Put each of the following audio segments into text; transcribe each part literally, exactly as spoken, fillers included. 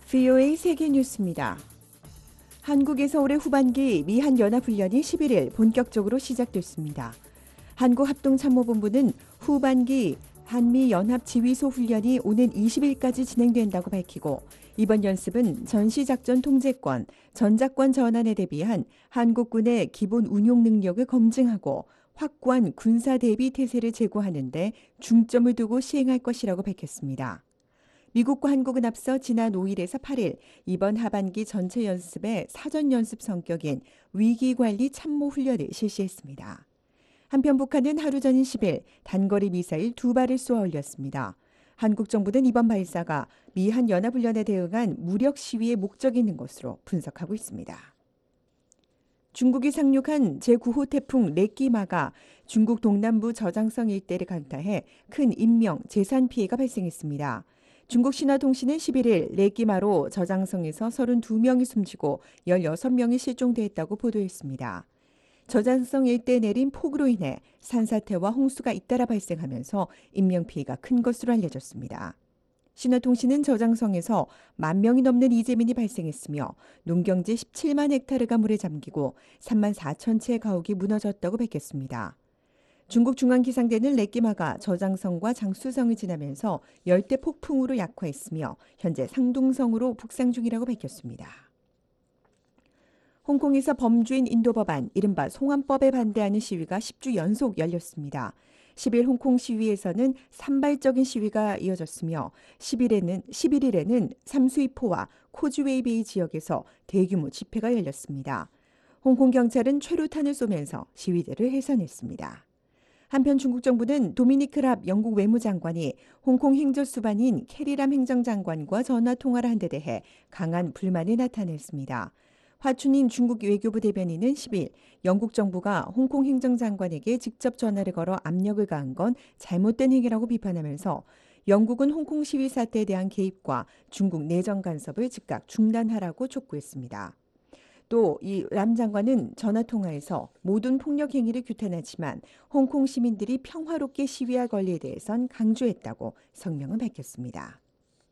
브이오에이 세계뉴스입니다. 한국에서 올해 후반기 미한연합훈련이 십일 일 본격적으로 시작됐습니다. 한국합동참모본부는 후반기 한미연합지휘소 훈련이 오는 이십 일까지 진행된다고 밝히고, 이번 연습은 전시작전 통제권, 전작권 전환에 대비한 한국군의 기본 운용 능력을 검증하고 확고한 군사 대비 태세를 제고하는 데 중점을 두고 시행할 것이라고 밝혔습니다. 미국과 한국은 앞서 지난 오 일에서 팔 일 이번 하반기 전체 연습의 사전 연습 성격인 위기관리 참모훈련을 실시했습니다. 한편 북한은 하루 전인 십 일 단거리 미사일 두 발을 쏘아 올렸습니다. 한국 정부는 이번 발사가 미한연합훈련에 대응한 무력 시위의 목적이 있는 것으로 분석하고 있습니다. 중국이 상륙한 제구 호 태풍 레끼마가 중국 동남부 저장성 일대를 강타해 큰 인명, 재산 피해가 발생했습니다. 중국 신화통신은 십일 일 레끼마로 저장성에서 서른두 명이 숨지고 열여섯 명이 실종됐다고 보도했습니다. 저장성 일대에 내린 폭우로 인해 산사태와 홍수가 잇따라 발생하면서 인명피해가 큰 것으로 알려졌습니다. 신화통신은 저장성에서 만 명이 넘는 이재민이 발생했으며 농경지 십칠만 헥타르가 물에 잠기고 삼만 사천 채의 가옥이 무너졌다고 밝혔습니다. 중국 중앙기상대는 레끼마가 저장성과 장수성을 지나면서 열대 폭풍우로 약화했으며 현재 상둥성으로 북상 중이라고 밝혔습니다. 홍콩에서 범주인 인도 법안, 이른바 송환법에 반대하는 시위가 십 주 연속 열렸습니다. 십 일 홍콩 시위에서는 산발적인 시위가 이어졌으며 십일 일에는, 십일 일에는 삼수이포와 코즈웨이베이 지역에서 대규모 집회가 열렸습니다. 홍콩 경찰은 최루탄을 쏘면서 시위대를 해산했습니다. 한편 중국 정부는 도미니크 랍 영국 외무장관이 홍콩 행정수반인 캐리람 행정장관과 전화통화를 한 데 대해 강한 불만을 나타냈습니다. 화춘인 중국 외교부 대변인은 십 일 영국 정부가 홍콩 행정장관에게 직접 전화를 걸어 압력을 가한 건 잘못된 행위라고 비판하면서 영국은 홍콩 시위 사태에 대한 개입과 중국 내정 간섭을 즉각 중단하라고 촉구했습니다. 또 이 람 장관은 전화통화에서 모든 폭력 행위를 규탄하지만 홍콩 시민들이 평화롭게 시위할 권리에 대해선 강조했다고 성명을 밝혔습니다.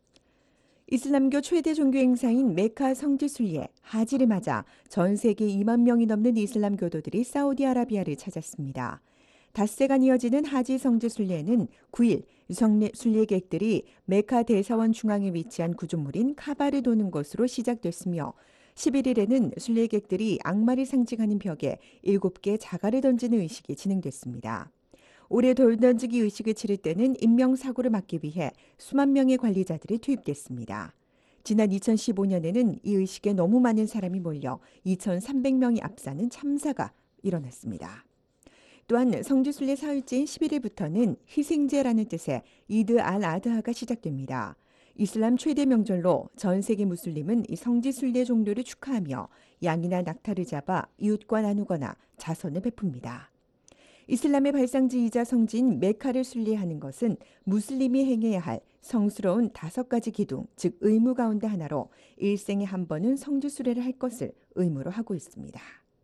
이슬람교 최대 종교 행사인 메카 성지순례 하지를 맞아 전 세계 이만 명이 넘는 이슬람 교도들이 사우디아라비아를 찾았습니다. 닷새간 이어지는 하지 성지순례는 구 일 순례객들이 메카 대사원 중앙에 위치한 구조물인 카바를 도는 것으로 시작됐으며 십일 일에는 순례객들이 악마를 상징하는 벽에 일곱 개 자갈을 던지는 의식이 진행됐습니다. 올해 돌 던지기 의식을 치를 때는 인명사고를 막기 위해 수만 명의 관리자들이 투입됐습니다. 지난 이천십오 년에는 이 의식에 너무 많은 사람이 몰려 이천삼백 명이 압사는 참사가 일어났습니다. 또한 성지순례 사흘째인 십일 일부터는 희생제라는 뜻의 이드 알 아드하가 시작됩니다. 이슬람 최대 명절로 전 세계 무슬림은 이 성지순례 종료를 축하하며 양이나 낙타를 잡아 이웃과 나누거나 자선을 베풉니다. 이슬람의 발상지이자 성지인 메카를 순례하는 것은 무슬림이 행해야 할 성스러운 다섯 가지 기둥, 즉 의무 가운데 하나로 일생에 한 번은 성지순례를 할 것을 의무로 하고 있습니다.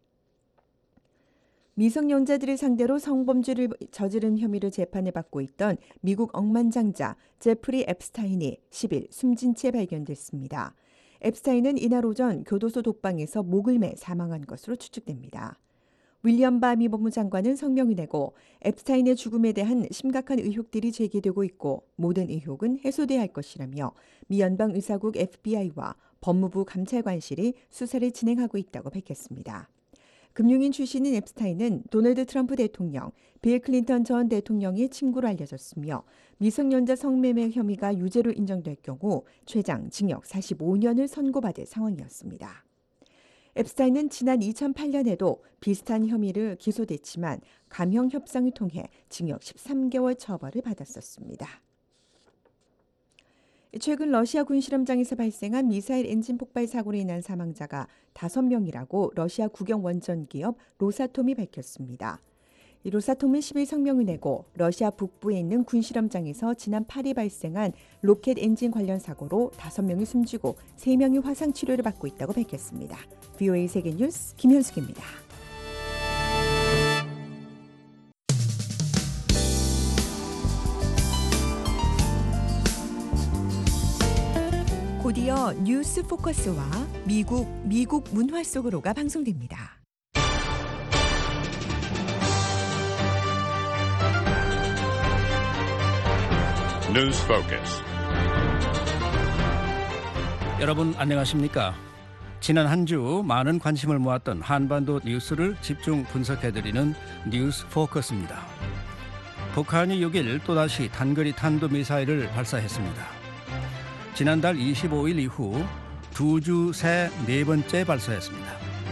미성년자들을 상대로 성범죄를 저지른 혐의로 재판을 받고 있던 미국 억만장자 제프리 앱스타인이 십 일 숨진 채 발견됐습니다. 앱스타인은 이날 오전 교도소 독방에서 목을 매 사망한 것으로 추측됩니다. 윌리엄 바 미 법무장관은 성명을 내고 앱스타인의 죽음에 대한 심각한 의혹들이 제기되고 있고 모든 의혹은 해소돼야 할 것이라며 미 연방의사국 에프비아이와 법무부 감찰관실이 수사를 진행하고 있다고 밝혔습니다. 금융인 출신인 앱스타인은 도널드 트럼프 대통령, 빌 클린턴 전 대통령의 친구로 알려졌으며 미성년자 성매매 혐의가 유죄로 인정될 경우 최장 징역 사십오 년을 선고받을 상황이었습니다. 앱스타인은 지난 이천팔 년에도 비슷한 혐의를 기소됐지만 감형 협상을 통해 징역 십삼 개월 처벌을 받았었습니다. 최근 러시아 군실험장에서 발생한 미사일 엔진 폭발 사고로 인한 사망자가 다섯 명이라고 러시아 국영 원전 기업 로사톰이 밝혔습니다. 이 로사톰은 십 일 성명을 내고 러시아 북부에 있는 군실험장에서 지난 팔 일 발생한 로켓 엔진 관련 사고로 다섯 명이 숨지고 세 명이 화상 치료를 받고 있다고 밝혔습니다. 브이오에이 세계뉴스 김현숙입니다. 이어 뉴스 포커스와 미국, 미국 문화 속으로가 방송됩니다. 뉴스 포커스. 여러분 안녕하십니까? 지난 한 주 많은 관심을 모았던 한반도 뉴스를 집중 분석해드리는 뉴스 포커스입니다. 북한이 육 일 또다시 단거리 탄도미사일을 발사했습니다. 지난달 이십오일 이후 두 주 새 네 번째 발사했습니다.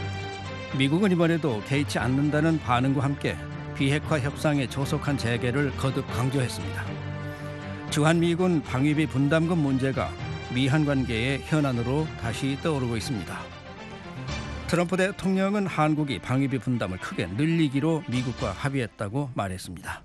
미국은 이번에도 개의치 않는다는 반응과 함께 비핵화 협상의 조속한 재개를 거듭 강조했습니다. 주한미군 방위비 분담금 문제가 미한 관계의 현안으로 다시 떠오르고 있습니다. 트럼프 대통령은 한국이 방위비 분담을 크게 늘리기로 미국과 합의했다고 말했습니다.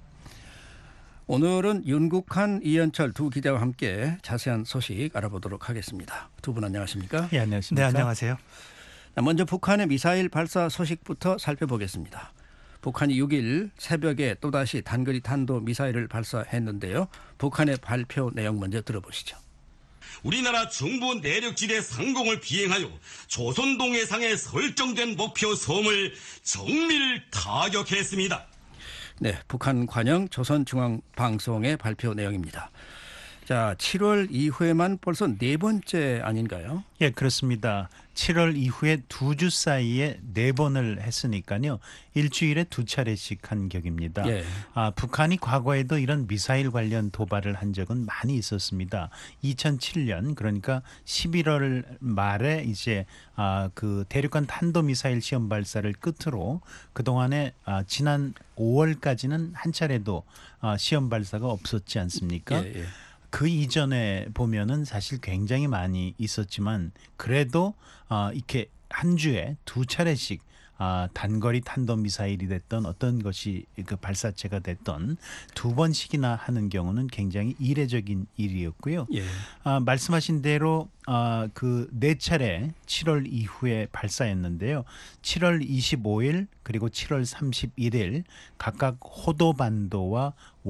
오늘은 윤국한, 이현철 두 기자와 함께 자세한 소식 알아보도록 하겠습니다. 두 분 안녕하십니까? 예, 안녕하십니까? 네, 안녕하세요. 먼저 북한의 미사일 발사 소식부터 살펴보겠습니다. 북한이 육 일 새벽에 또다시 단거리 탄도 미사일을 발사했는데요. 북한의 발표 내용 먼저 들어보시죠. 우리나라 정부 내륙지대 상공을 비행하여 조선 동해상에 설정된 목표 섬을 정밀 타격했습니다. 네, 북한 관영 조선중앙방송의 발표 내용입니다. 자, 칠월 이후에만 벌써 네 번째 아닌가요? 예, 그렇습니다. 칠월 이후에 두 주 사이에 네 번을 했으니까요. 일주일에 두 차례씩 한 격입니다. 예. 아, 북한이 과거에도 이런 미사일 관련 도발을 한 적은 많이 있었습니다. 이천칠년 그러니까 십일월 말에 이제 아, 그 대륙간 탄도미사일 시험 발사를 끝으로 그동안에 아, 지난 오월까지는 한 차례도 아, 시험 발사가 없었지 않습니까? 예, 예. 그 이전에 보면은 사실 굉장히 많이 있었지만 그래도 어, 이렇게 한 주에 두 차례씩 아, 단거리 탄도미사일이 됐던 어떤 것이 그 발사체가 됐던 두 번씩이나 하는 경우는 굉장히 이례적인 일이었고요. 예. 아, 말씀하신 대로 아, 그 네 차례 칠월 이후에 발사했는데요. 칠월 이십오일 그리고 칠월 삼십일일 각각 호도반도와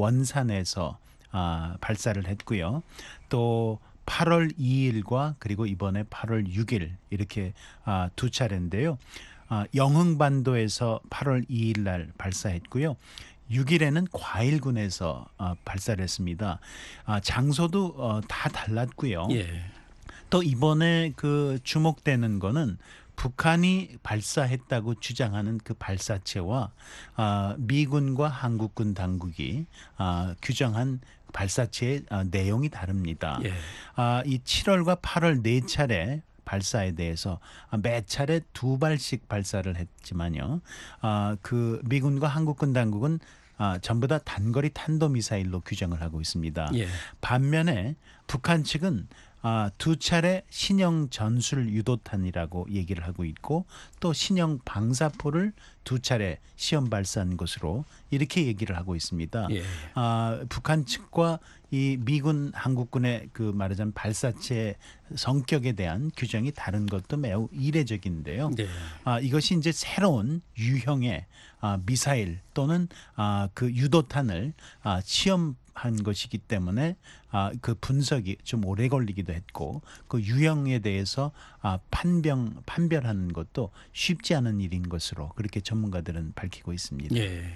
원산에서 아, 발사를 했고요. 또 팔월 이일과 그리고 이번에 팔월 육일 이렇게 아, 두 차례인데요. 아, 영흥반도에서 팔월 이일 날 발사했고요. 육일에는 과일군에서 아, 발사를 했습니다. 아, 장소도 어, 다 달랐고요. 예. 또 이번에 그 주목되는 거는 북한이 발사했다고 주장하는 그 발사체와 아, 미군과 한국군 당국이 아, 규정한 발사체의 아, 내용이 다릅니다. 예. 아, 이 칠월과 팔월 네 차례 발사에 대해서 매 차례 두 발씩 발사를 했지만요. 아, 그 미군과 한국군 당국은 아, 전부 다 단거리 탄도미사일로 규정을 하고 있습니다. 예. 반면에 북한 측은 아, 두 차례 신형 전술 유도탄이라고 얘기를 하고 있고 또 신형 방사포를 두 차례 시험 발사한 것으로 이렇게 얘기를 하고 있습니다. 예. 아, 북한 측과 이 미군 한국군의 그 말하자면 발사체 성격에 대한 규정이 다른 것도 매우 이례적인데요. 네. 아, 이것이 이제 새로운 유형의 아, 미사일 또는 아, 그 유도탄을 아, 시험한 것이기 때문에 아, 그 분석이 좀 오래 걸리기도 했고 그 유형에 대해서 아, 판병 판별하는 것도 쉽지 않은 일인 것으로 그렇게 전문가들은 밝히고 있습니다. 예.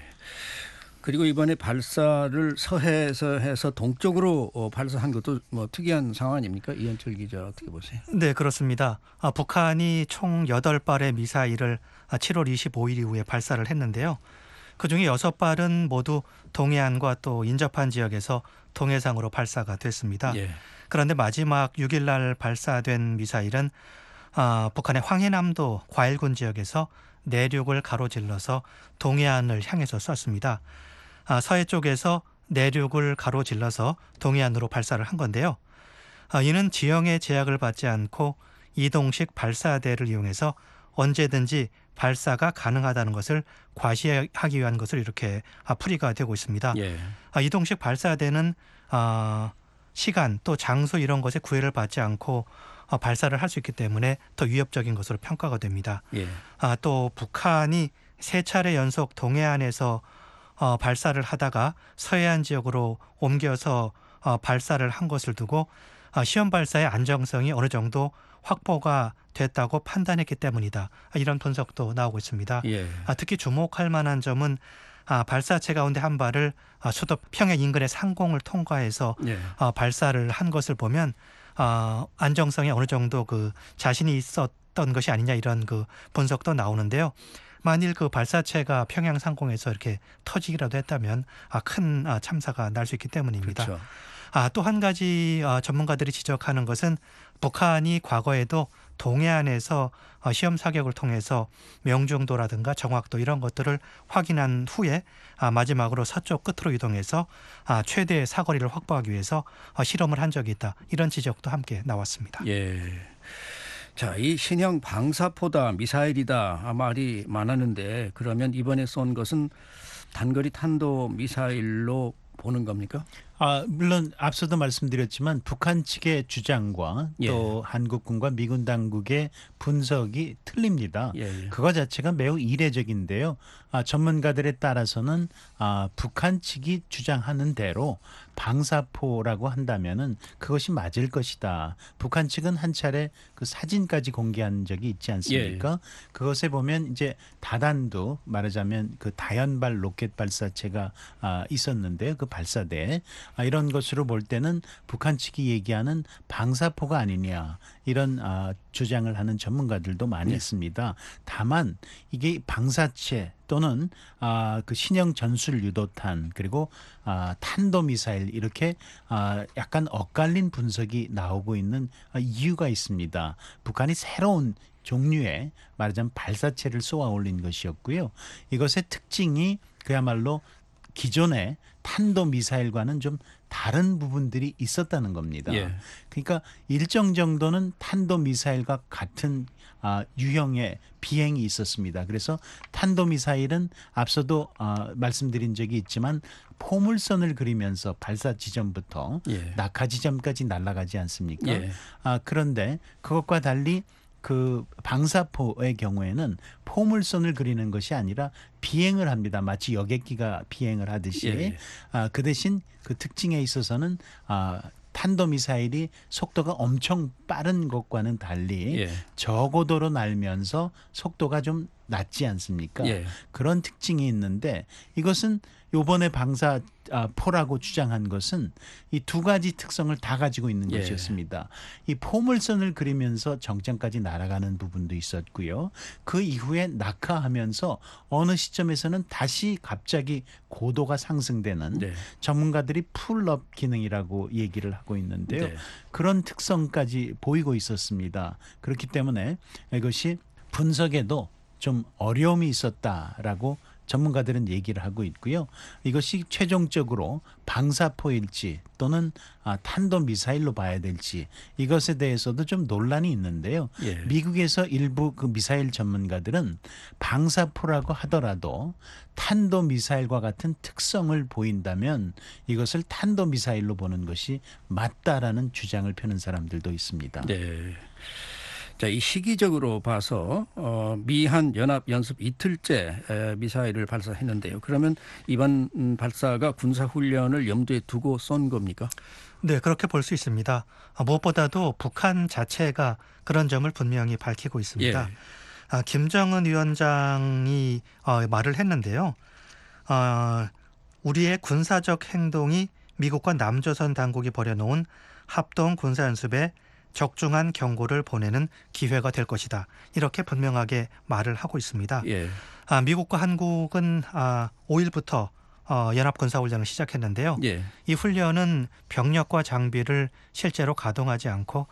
그리고 이번에 발사를 서해에서 해서 동쪽으로 어, 발사한 것도 뭐 특이한 상황 아닙니까? 이현철 기자 어떻게 보세요? 네, 그렇습니다. 아, 북한이 총 여덟 발의 미사일을 아, 칠월 이십오일 이후에 발사를 했는데요. 그중에 여섯 발은 모두 동해안과 또 인접한 지역에서 동해상으로 발사가 됐습니다. 예. 그런데 마지막 육일 날 발사된 미사일은 아, 북한의 황해남도 과일군 지역에서 내륙을 가로질러서 동해안을 향해서 쐈습니다. 아, 서해 쪽에서 내륙을 가로질러서 동해안으로 발사를 한 건데요. 아, 이는 지형의 제약을 받지 않고 이동식 발사대를 이용해서 언제든지 발사가 가능하다는 것을 과시하기 위한 것을 이렇게 아, 풀이가 되고 있습니다. 예. 아, 이동식 발사대는 아, 시간 또 장소 이런 것에 구애를 받지 않고 어, 발사를 할 수 있기 때문에 더 위협적인 것으로 평가가 됩니다. 예. 아, 또 북한이 세 차례 연속 동해안에서 어, 발사를 하다가 서해안 지역으로 옮겨서 어, 발사를 한 것을 두고 아, 시험 발사의 안정성이 어느 정도 확보가 됐다고 판단했기 때문이다. 아, 이런 분석도 나오고 있습니다. 예. 아, 특히 주목할 만한 점은 아, 발사체 가운데 한 발을 아, 수도 평양 인근의 상공을 통과해서 예. 아, 발사를 한 것을 보면 아, 안정성에 어느 정도 그 자신이 있었던 것이 아니냐 이런 그 분석도 나오는데요. 만일 그 발사체가 평양 상공에서 이렇게 터지기라도 했다면 아, 큰 아, 참사가 날 수 있기 때문입니다. 그렇죠. 아, 또 한 가지 어, 전문가들이 지적하는 것은 북한이 과거에도 동해안에서 어, 시험 사격을 통해서 명중도라든가 정확도 이런 것들을 확인한 후에 아, 마지막으로 서쪽 끝으로 이동해서 아, 최대의 사거리를 확보하기 위해서 어, 실험을 한 적이 있다. 이런 지적도 함께 나왔습니다. 예. 자, 이 신형 방사포다, 미사일이다 아, 말이 많았는데 그러면 이번에 쏜 것은 단거리 탄도 미사일로 보는 겁니까? 아, 물론 앞서도 말씀드렸지만 북한 측의 주장과 예. 또 한국군과 미군 당국의 분석이 틀립니다. 예, 예. 그거 자체가 매우 이례적인데요. 아, 전문가들에 따라서는 아, 북한 측이 주장하는 대로 방사포라고 한다면은 그것이 맞을 것이다. 북한 측은 한 차례 그 사진까지 공개한 적이 있지 않습니까? 예. 그것에 보면 이제 다단도 말하자면 그 다연발 로켓 발사체가 아, 있었는데요. 그 발사대 아, 이런 것으로 볼 때는 북한 측이 얘기하는 방사포가 아니냐 이런 아, 주장을 하는 전문가들도 많이 네. 있습니다. 다만 이게 방사체 또는 아, 그 신형 전술 유도탄 그리고 아, 탄도미사일 이렇게 아, 약간 엇갈린 분석이 나오고 있는 아, 이유가 있습니다. 북한이 새로운 종류의 말하자면 발사체를 쏘아 올린 것이었고요. 이것의 특징이 그야말로 기존의 탄도미사일과는 좀 다른 부분들이 있었다는 겁니다. 예. 그러니까 일정 정도는 탄도미사일과 같은 아, 유형의 비행이 있었습니다. 그래서 탄도미사일은 앞서도 아, 말씀드린 적이 있지만 포물선을 그리면서 발사 지점부터 예. 낙하 지점까지 날아가지 않습니까? 예. 아, 그런데 그것과 달리 그 방사포의 경우에는 포물선을 그리는 것이 아니라 비행을 합니다. 마치 여객기가 비행을 하듯이. 예. 아, 그 대신 그 특징에 있어서는 아, 탄도미사일이 속도가 엄청 빠른 것과는 달리 예. 저고도로 날면서 속도가 좀 낮지 않습니까? 예. 그런 특징이 있는데 이것은 요번에 방사포라고 주장한 것은 이 두 가지 특성을 다 가지고 있는 예. 것이었습니다. 이 포물선을 그리면서 정점까지 날아가는 부분도 있었고요. 그 이후에 낙하하면서 어느 시점에서는 다시 갑자기 고도가 상승되는 네. 전문가들이 풀업 기능이라고 얘기를 하고 있는데요. 네. 그런 특성까지 보이고 있었습니다. 그렇기 때문에 이것이 분석에도 좀 어려움이 있었다라고 전문가들은 얘기를 하고 있고요. 이것이 최종적으로 방사포일지 또는 아, 탄도미사일로 봐야 될지 이것에 대해서도 좀 논란이 있는데요. 예. 미국에서 일부 그 미사일 전문가들은 방사포라고 하더라도 탄도미사일과 같은 특성을 보인다면 이것을 탄도미사일로 보는 것이 맞다라는 주장을 펴는 사람들도 있습니다. 네. 자, 이 시기적으로 봐서 어, 미한 연합 연습 이틀째 에, 미사일을 발사했는데요. 그러면 이번 음, 발사가 군사 훈련을 염두에 두고 쏜 겁니까? 네, 그렇게 볼 수 있습니다. 아, 무엇보다도 북한 자체가 그런 점을 분명히 밝히고 있습니다. 예. 아, 김정은 위원장이 어, 말을 했는데요. 어, 우리의 군사적 행동이 미국과 남조선 당국이 벌여놓은 합동 군사연습에 적중한 경고를 보내는 기회가 될 것이다. 이렇게 분명하게 말을 하고 있습니다. 예. 아, 미국과 한국은 아, 오일부터 어, 연합군사훈련을 시작했는데요. 예. 이 훈련은 병력과 장비를 실제로 가동하지 않고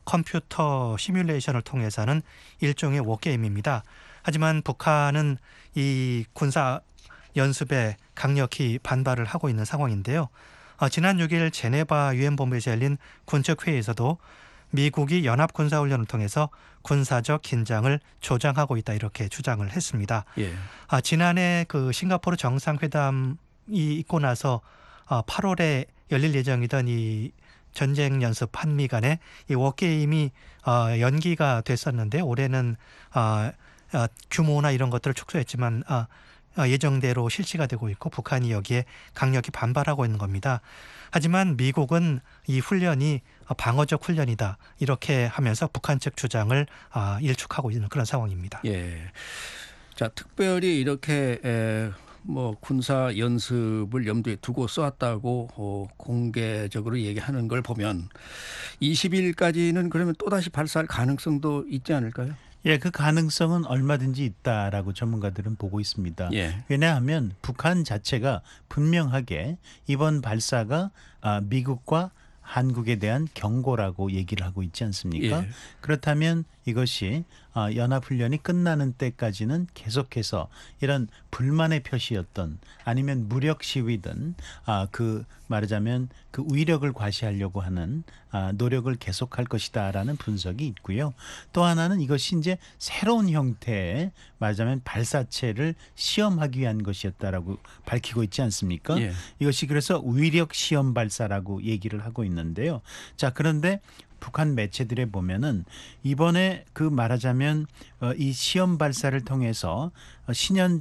컴퓨터 시뮬레이션을 통해서 하는 일종의 워게임입니다. 하지만 북한은 이 군사 연습에 강력히 반발을 하고 있는 상황인데요. 어, 지난 육 일 제네바 유엔본부에서 열린 군척회의에서도 미국이 연합군사훈련을 통해서 군사적 긴장을 조장하고 있다 이렇게 주장을 했습니다. 예. 아, 지난해 그 싱가포르 정상회담이 있고 나서 어, 팔월에 열릴 예정이던 이 전쟁 연습 한미 간의 이 워게임이 어, 연기가 됐었는데 올해는 어, 어, 규모나 이런 것들을 축소했지만 어, 어, 예정대로 실시가 되고 있고 북한이 여기에 강력히 반발하고 있는 겁니다. 하지만 미국은 이 훈련이 방어적 훈련이다 이렇게 하면서 북한 측 주장을 아, 일축하고 있는 그런 상황입니다. 예. 자, 특별히 이렇게 에, 뭐 군사 연습을 염두에 두고 쏘았다고 어, 공개적으로 얘기하는 걸 보면 이십 일까지는 그러면 또다시 발사할 가능성도 있지 않을까요? 예, 그 가능성은 얼마든지 있다라고 전문가들은 보고 있습니다. 예. 왜냐하면 북한 자체가 분명하게 이번 발사가 아, 미국과 한국에 대한 경고라고 얘기를 하고 있지 않습니까? 예. 그렇다면 이것이 아, 연합훈련이 끝나는 때까지는 계속해서 이런 불만의 표시였던 아니면 무력 시위든 아, 그 말하자면 그 위력을 과시하려고 하는 아, 노력을 계속할 것이다라는 분석이 있고요. 또 하나는 이것이 이제 새로운 형태의 말하자면 발사체를 시험하기 위한 것이었다라고 밝히고 있지 않습니까? 예. 이것이 그래서 위력 시험 발사라고 얘기를 하고 있는데요. 자, 그런데 북한 매체들에 보면은 이번에 그 말하자면 어, 이 시험 발사를 통해서 어, 신형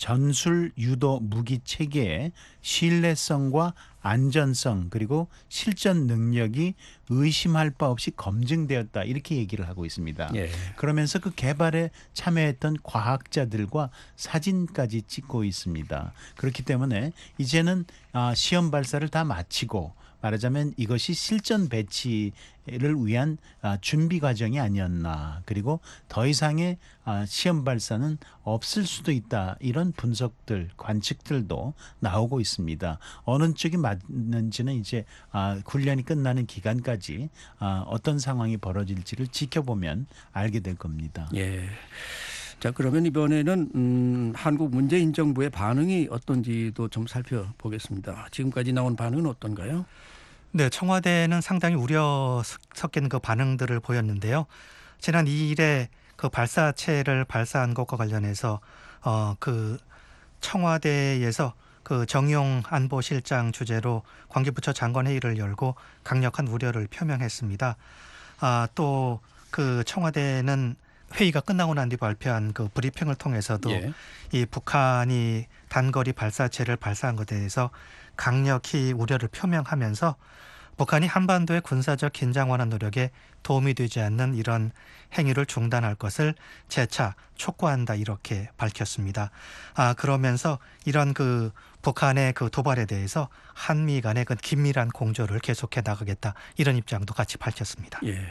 전술 유도 무기 체계의 신뢰성과 안전성 그리고 실전 능력이 의심할 바 없이 검증되었다 이렇게 얘기를 하고 있습니다. 예. 그러면서 그 개발에 참여했던 과학자들과 사진까지 찍고 있습니다. 그렇기 때문에 이제는 아, 시험 발사를 다 마치고 말하자면 이것이 실전 배치를 위한 아, 준비 과정이 아니었나. 그리고 더 이상의 아, 시험 발사는 없을 수도 있다. 이런 분석들, 관측들도 나오고 있습니다. 어느 쪽이 맞는지는 이제 아, 훈련이 끝나는 기간까지 아, 어떤 상황이 벌어질지를 지켜보면 알게 될 겁니다. 예. 자, 그러면 이번에는 음, 한국 문재인 정부의 반응이 어떤지도 좀 살펴보겠습니다. 지금까지 나온 반응은 어떤가요? 네, 청와대는 상당히 우려 섞인 그 반응들을 보였는데요. 지난 이 일에 그 발사체를 발사한 것과 관련해서 어, 그 청와대에서 그 정용 안보실장 주재로 관계부처 장관 회의를 열고 강력한 우려를 표명했습니다. 아, 또 그 청와대는 회의가 끝나고 난 뒤 발표한 그 브리핑을 통해서도 예. 이 북한이 단거리 발사체를 발사한 것에 대해서 강력히 우려를 표명하면서 북한이 한반도의 군사적 긴장 완화 노력에 도움이 되지 않는 이런 행위를 중단할 것을 재차 촉구한다 이렇게 밝혔습니다. 아, 그러면서 이런 그 북한의 그 도발에 대해서 한미 간의 그 긴밀한 공조를 계속해 나가겠다 이런 입장도 같이 밝혔습니다. 예.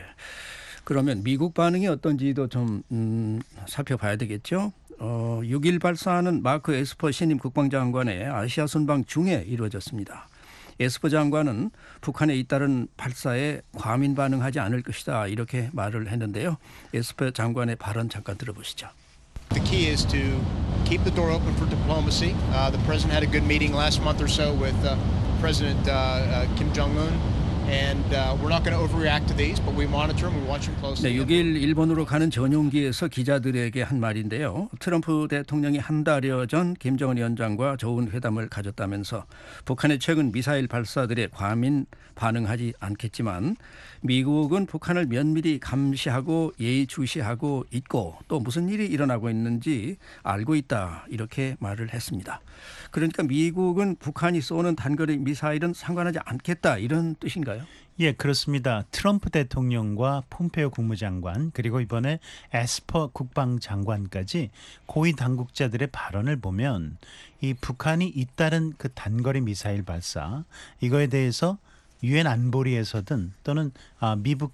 그러면 미국 반응이 어떤지도 좀 음, 살펴봐야 되겠죠. 어, 육 일 발사는 마크 에스퍼 신임 국방장관의 아시아 순방 중에 이루어졌습니다. 에스퍼 장관은 북한에 잇따른 발사에 과민 반응하지 않을 것이다 이렇게 말을 했는데요. 에스퍼 장관의 발언 잠깐 들어보시죠. The key is to keep the door open for diplomacy. Uh, the president had a good meeting last month or so with uh, President uh, uh, Kim Jong-un. And uh, we're not going to overreact to these, but we monitor them, we watch them closely. 네, 육 일 일본으로 가는 전용기에서 기자들에게 한 말인데요. 트럼프 대통령이 한 달여 전 김정은 위원장과 좋은 회담을 가졌다면서 북한의 최근 미사일 발사들에 과민 반응하지 않겠지만 미국은 북한을 면밀히 감시하고 예의주시하고 있고 또 무슨 일이 일어나고 있는지 알고 있다 이렇게 말을 했습니다. 그러니까 미국은 북한이 쏘는 단거리 미사일은 상관하지 않겠다 이런 뜻인가요? 예, 그렇습니다. 트럼프 대통령과 폼페오 국무장관 그리고 이번에 에스퍼 국방장관까지 고위 당국자들의 발언을 보면 이 북한이 잇따른 그 단거리 미사일 발사 이거에 대해서 유엔 안보리에서든 또는 아, 미북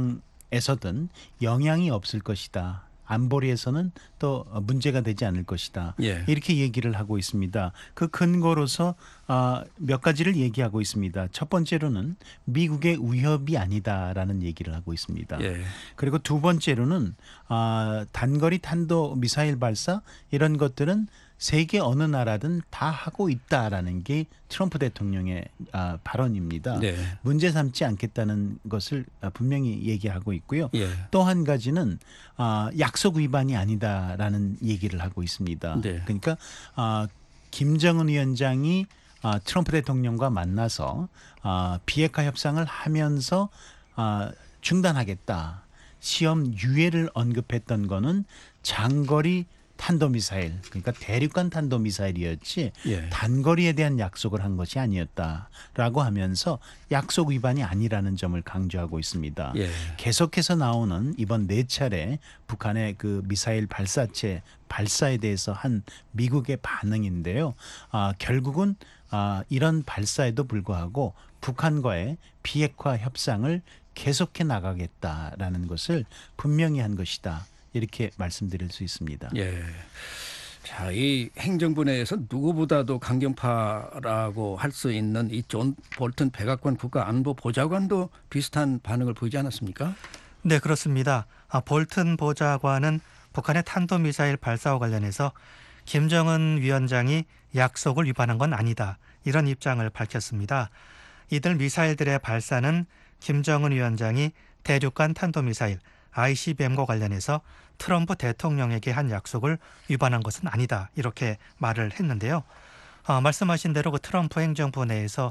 협상에서든 영향이 없을 것이다. 안보리에서는 또 문제가 되지 않을 것이다. 예. 이렇게 얘기를 하고 있습니다. 그 근거로서 몇 가지를 얘기하고 있습니다. 첫 번째로는 미국의 위협이 아니다라는 얘기를 하고 있습니다. 예. 그리고 두 번째로는 단거리 탄도 미사일 발사 이런 것들은 세계 어느 나라든 다 하고 있다라는 게 트럼프 대통령의 발언입니다. 네. 문제 삼지 않겠다는 것을 분명히 얘기하고 있고요. 예. 또 한 가지는 약속 위반이 아니다라는 얘기를 하고 있습니다. 네. 그러니까 김정은 위원장이 트럼프 대통령과 만나서 비핵화 협상을 하면서 중단하겠다. 시험 유예를 언급했던 거는 장거리 탄도미사일, 그러니까 대륙간 탄도미사일이었지 예. 단거리에 대한 약속을 한 것이 아니었다라고 하면서 약속 위반이 아니라는 점을 강조하고 있습니다. 예. 계속해서 나오는 이번 네 차례 북한의 그 미사일 발사체 발사에 대해서 한 미국의 반응인데요. 아, 결국은 아, 이런 발사에도 불구하고 북한과의 비핵화 협상을 계속해 나가겠다라는 것을 분명히 한 것이다. 이렇게 말씀드릴 수 있습니다. 예. 자, 이 행정부 내에서 누구보다도 강경파라고 할 수 있는 이 존 볼튼 백악관 국가안보보좌관도 비슷한 반응을 보이지 않았습니까? 네, 그렇습니다. 아, 볼튼 보좌관은 북한의 탄도미사일 발사와 관련해서 김정은 위원장이 약속을 위반한 건 아니다. 이런 입장을 밝혔습니다. 이들 미사일들의 발사는 김정은 위원장이 대륙간 탄도미사일 아이씨비엠과 관련해서 트럼프 대통령에게 한 약속을 위반한 것은 아니다. 이렇게 말을 했는데요. 어, 말씀하신 대로 그 트럼프 행정부 내에서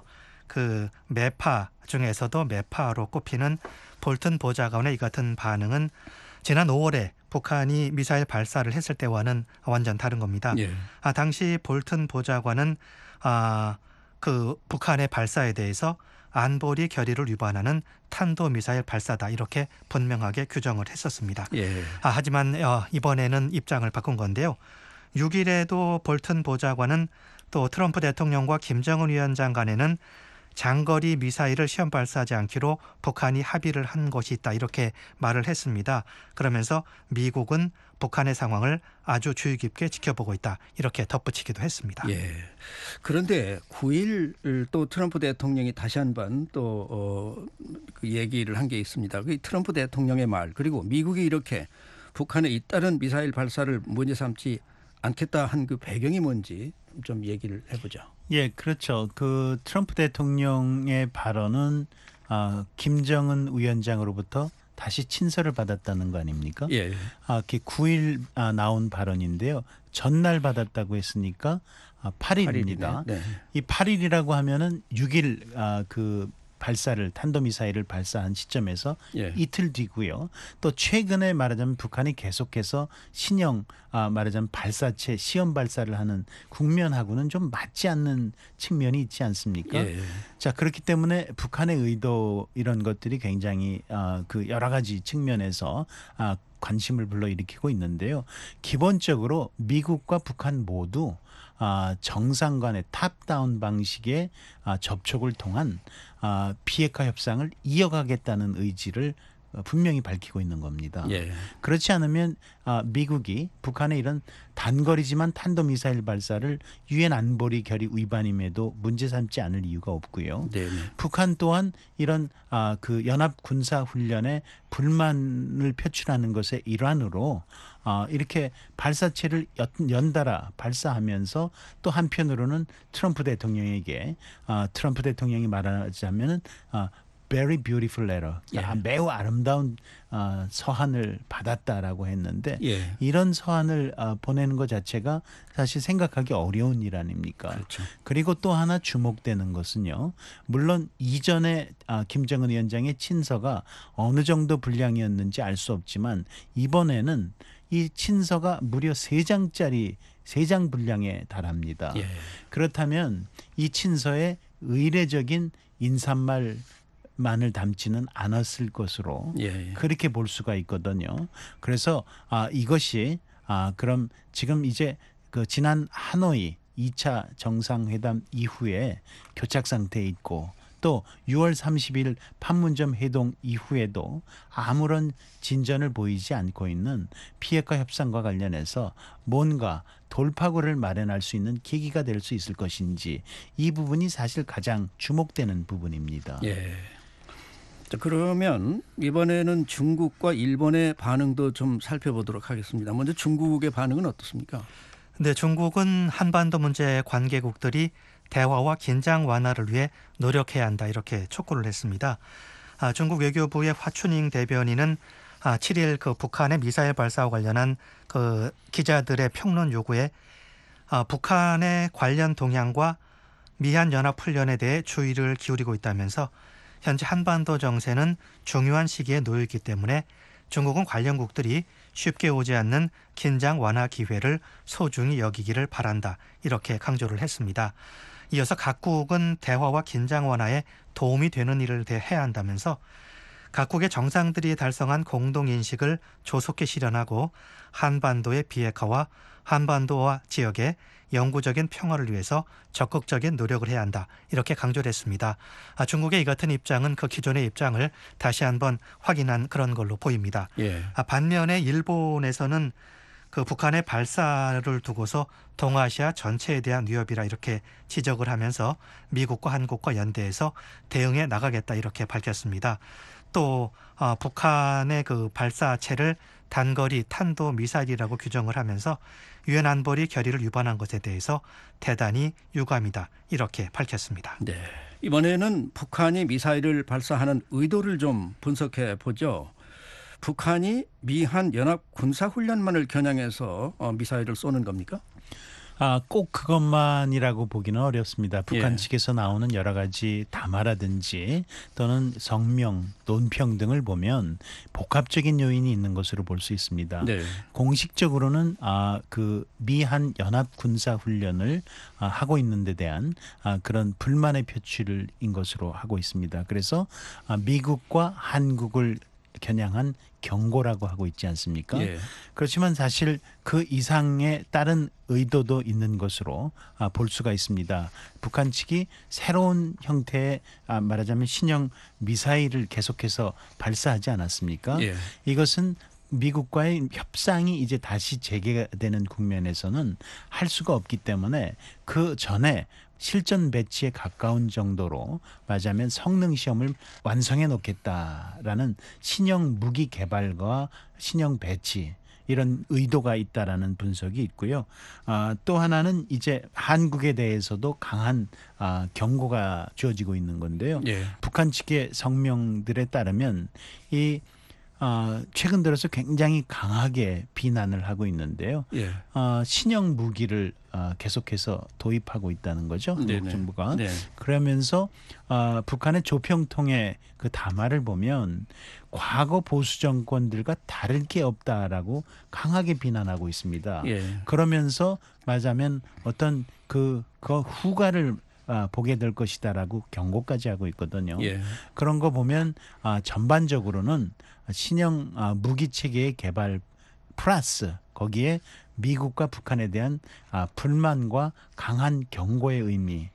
그 매파 중에서도 매파로 꼽히는 볼튼 보좌관의 이 같은 반응은 지난 오월에 북한이 미사일 발사를 했을 때와는 완전 다른 겁니다. 예. 아, 당시 볼튼 보좌관은 아, 그 북한의 발사에 대해서 안보리 결의를 위반하는 탄도미사일 발사다 이렇게 분명하게 규정을 했었습니다. 예. 아, 하지만 어, 이번에는 입장을 바꾼 건데요. 육 일에도 볼튼 보좌관은 또 트럼프 대통령과 김정은 위원장 간에는 장거리 미사일을 시험 발사하지 않기로 북한이 합의를 한 것이 있다 이렇게 말을 했습니다. 그러면서 미국은 북한의 상황을 아주 주의 깊게 지켜보고 있다 이렇게 덧붙이기도 했습니다. 예. 그런데 구 일 또 트럼프 대통령이 다시 한번 또 어, 그 얘기를 한 게 있습니다. 그 트럼프 대통령의 말 그리고 미국이 이렇게 북한의 잇따른 미사일 발사를 문제 삼지 않겠다 한 그 배경이 뭔지 좀 얘기를 해보죠. 예, 그렇죠. 그 트럼프 대통령의 발언은 아, 김정은 위원장으로부터 다시 친서를 받았다는 거 아닙니까? 예. 아, 그 구 일 아, 나온 발언인데요. 전날 받았다고 했으니까 아, 팔 일입니다. 네. 이 팔 일이라고 하면은 육 일 아, 그 발사를 탄도미사일을 발사한 시점에서 예. 이틀 뒤고요. 또 최근에 말하자면 북한이 계속해서 신형 아, 말하자면 발사체 시험 발사를 하는 국면하고는 좀 맞지 않는 측면이 있지 않습니까? 예. 자, 그렇기 때문에 북한의 의도 이런 것들이 굉장히 아, 그 여러 가지 측면에서 아, 관심을 불러일으키고 있는데요. 기본적으로 미국과 북한 모두 아, 정상 간의 탑다운 방식의 아, 접촉을 통한 아, 비핵화 협상을 이어가겠다는 의지를 분명히 밝히고 있는 겁니다. 예. 그렇지 않으면 아, 미국이 북한의 이런 단거리지만 탄도미사일 발사를 유엔 안보리 결의 위반임에도 문제 삼지 않을 이유가 없고요. 네. 북한 또한 이런 아, 그 연합 군사 훈련에 불만을 표출하는 것의 일환으로 아, 이렇게 발사체를 연달아 발사하면서 또 한편으로는 트럼프 대통령에게 아, 트럼프 대통령이 말하자면은 아, very beautiful letter, 예. 아, 매우 아름다운 어, 서한을 받았다라고 했는데 예. 이런 서한을 어, 보내는 것 자체가 사실 생각하기 어려운 일 아닙니까? 그렇죠. 그리고 또 하나 주목되는 것은요. 물론 이전에 아, 김정은 위원장의 친서가 어느 정도 분량이었는지 알 수 없지만 이번에는 이 친서가 무려 세 장짜리 세 장 분량에 달합니다. 예. 그렇다면 이 친서에 의례적인 인사말 만을 담지는 않았을 것으로 예. 그렇게 볼 수가 있거든요. 그래서 아, 이것이 아, 그럼 지금 이제 그 지난 하노이 이 차 정상회담 이후에 교착 상태에 있고 또 유월 삼십일 판문점 회동 이후에도 아무런 진전을 보이지 않고 있는 비핵화 협상과 관련해서 뭔가 돌파구를 마련할 수 있는 계기가 될 수 있을 것인지 이 부분이 사실 가장 주목되는 부분입니다. 예. 자, 그러면 이번에는 중국과 일본의 반응도 좀 살펴보도록 하겠습니다. 먼저 중국의 반응은 어떻습니까? 네, 중국은 한반도 문제 관계국들이 대화와 긴장 완화를 위해 노력해야 한다 이렇게 촉구를 했습니다. 아, 중국 외교부의 화춘잉 대변인은 아, 칠 일 그 북한의 미사일 발사와 관련한 그 기자들의 평론 요구에 아, 북한의 관련 동향과 미한 연합 훈련에 대해 주의를 기울이고 있다면서 현재 한반도 정세는 중요한 시기에 놓여 있기 때문에 중국은 관련국들이 쉽게 오지 않는 긴장 완화 기회를 소중히 여기기를 바란다. 이렇게 강조를 했습니다. 이어서 각국은 대화와 긴장 완화에 도움이 되는 일을 해야 한다면서 각국의 정상들이 달성한 공동인식을 조속히 실현하고 한반도의 비핵화와 한반도와 지역의 영구적인 평화를 위해서 적극적인 노력을 해야 한다. 이렇게 강조를 했습니다. 아, 중국의 이 같은 입장은 그 기존의 입장을 다시 한번 확인한 그런 걸로 보입니다. 예. 아, 반면에 일본에서는 그 북한의 발사를 두고서 동아시아 전체에 대한 위협이라 이렇게 지적을 하면서 미국과 한국과 연대해서 대응해 나가겠다 이렇게 밝혔습니다. 또 어, 북한의 그 발사체를 단거리 탄도 미사일이라고 규정을 하면서 유엔 안보리 결의를 위반한 것에 대해서 대단히 유감이다 이렇게 밝혔습니다. 네. 이번에는 북한이 미사일을 발사하는 의도를 좀 분석해 보죠. 북한이 미한 연합 군사 훈련만을 겨냥해서 어, 미사일을 쏘는 겁니까? 아, 꼭 그것만이라고 보기는 어렵습니다. 북한 예. 측에서 나오는 여러 가지 담화라든지 또는 성명, 논평 등을 보면 복합적인 요인이 있는 것으로 볼 수 있습니다. 네. 공식적으로는 아, 그 미한 연합 군사 훈련을 아, 하고 있는 데 대한 아, 그런 불만의 표출인 것으로 하고 있습니다. 그래서 아, 미국과 한국을 겨냥한 경고라고 하고 있지 않습니까? 예. 그렇지만 사실 그 이상의 다른 의도도 있는 것으로 아, 볼 수가 있습니다. 북한 측이 새로운 형태의 아, 말하자면 신형 미사일을 계속해서 발사하지 않았습니까? 예. 이것은 미국과의 협상이 이제 다시 재개되는 국면에서는 할 수가 없기 때문에 그 전에 실전 배치에 가까운 정도로 말하자면 성능 시험을 완성해 놓겠다라는 신형 무기 개발과 신형 배치 이런 의도가 있다라는 분석이 있고요. 아, 또 하나는 이제 한국에 대해서도 강한 아, 경고가 주어지고 있는 건데요. 예. 북한 측의 성명들에 따르면 이 어, 최근 들어서 굉장히 강하게 비난을 하고 있는데요. 예. 어, 신형 무기를 어, 계속해서 도입하고 있다는 거죠. 한국 네네. 정부가. 네. 그러면서 어, 북한의 조평통의 그 담화를 보면 과거 보수 정권들과 다를 게 없다라고 강하게 비난하고 있습니다. 예. 그러면서 말하자면 어떤 그, 그 후과를 아, 보게 될 것이다라고 경고까지 하고 있거든요. 예. 그런 거 보면 아, 전반적으로는 신형 아, 무기 체계의 개발 플러스 거기에 미국과 북한에 대한 아, 불만과 강한 경고의 의미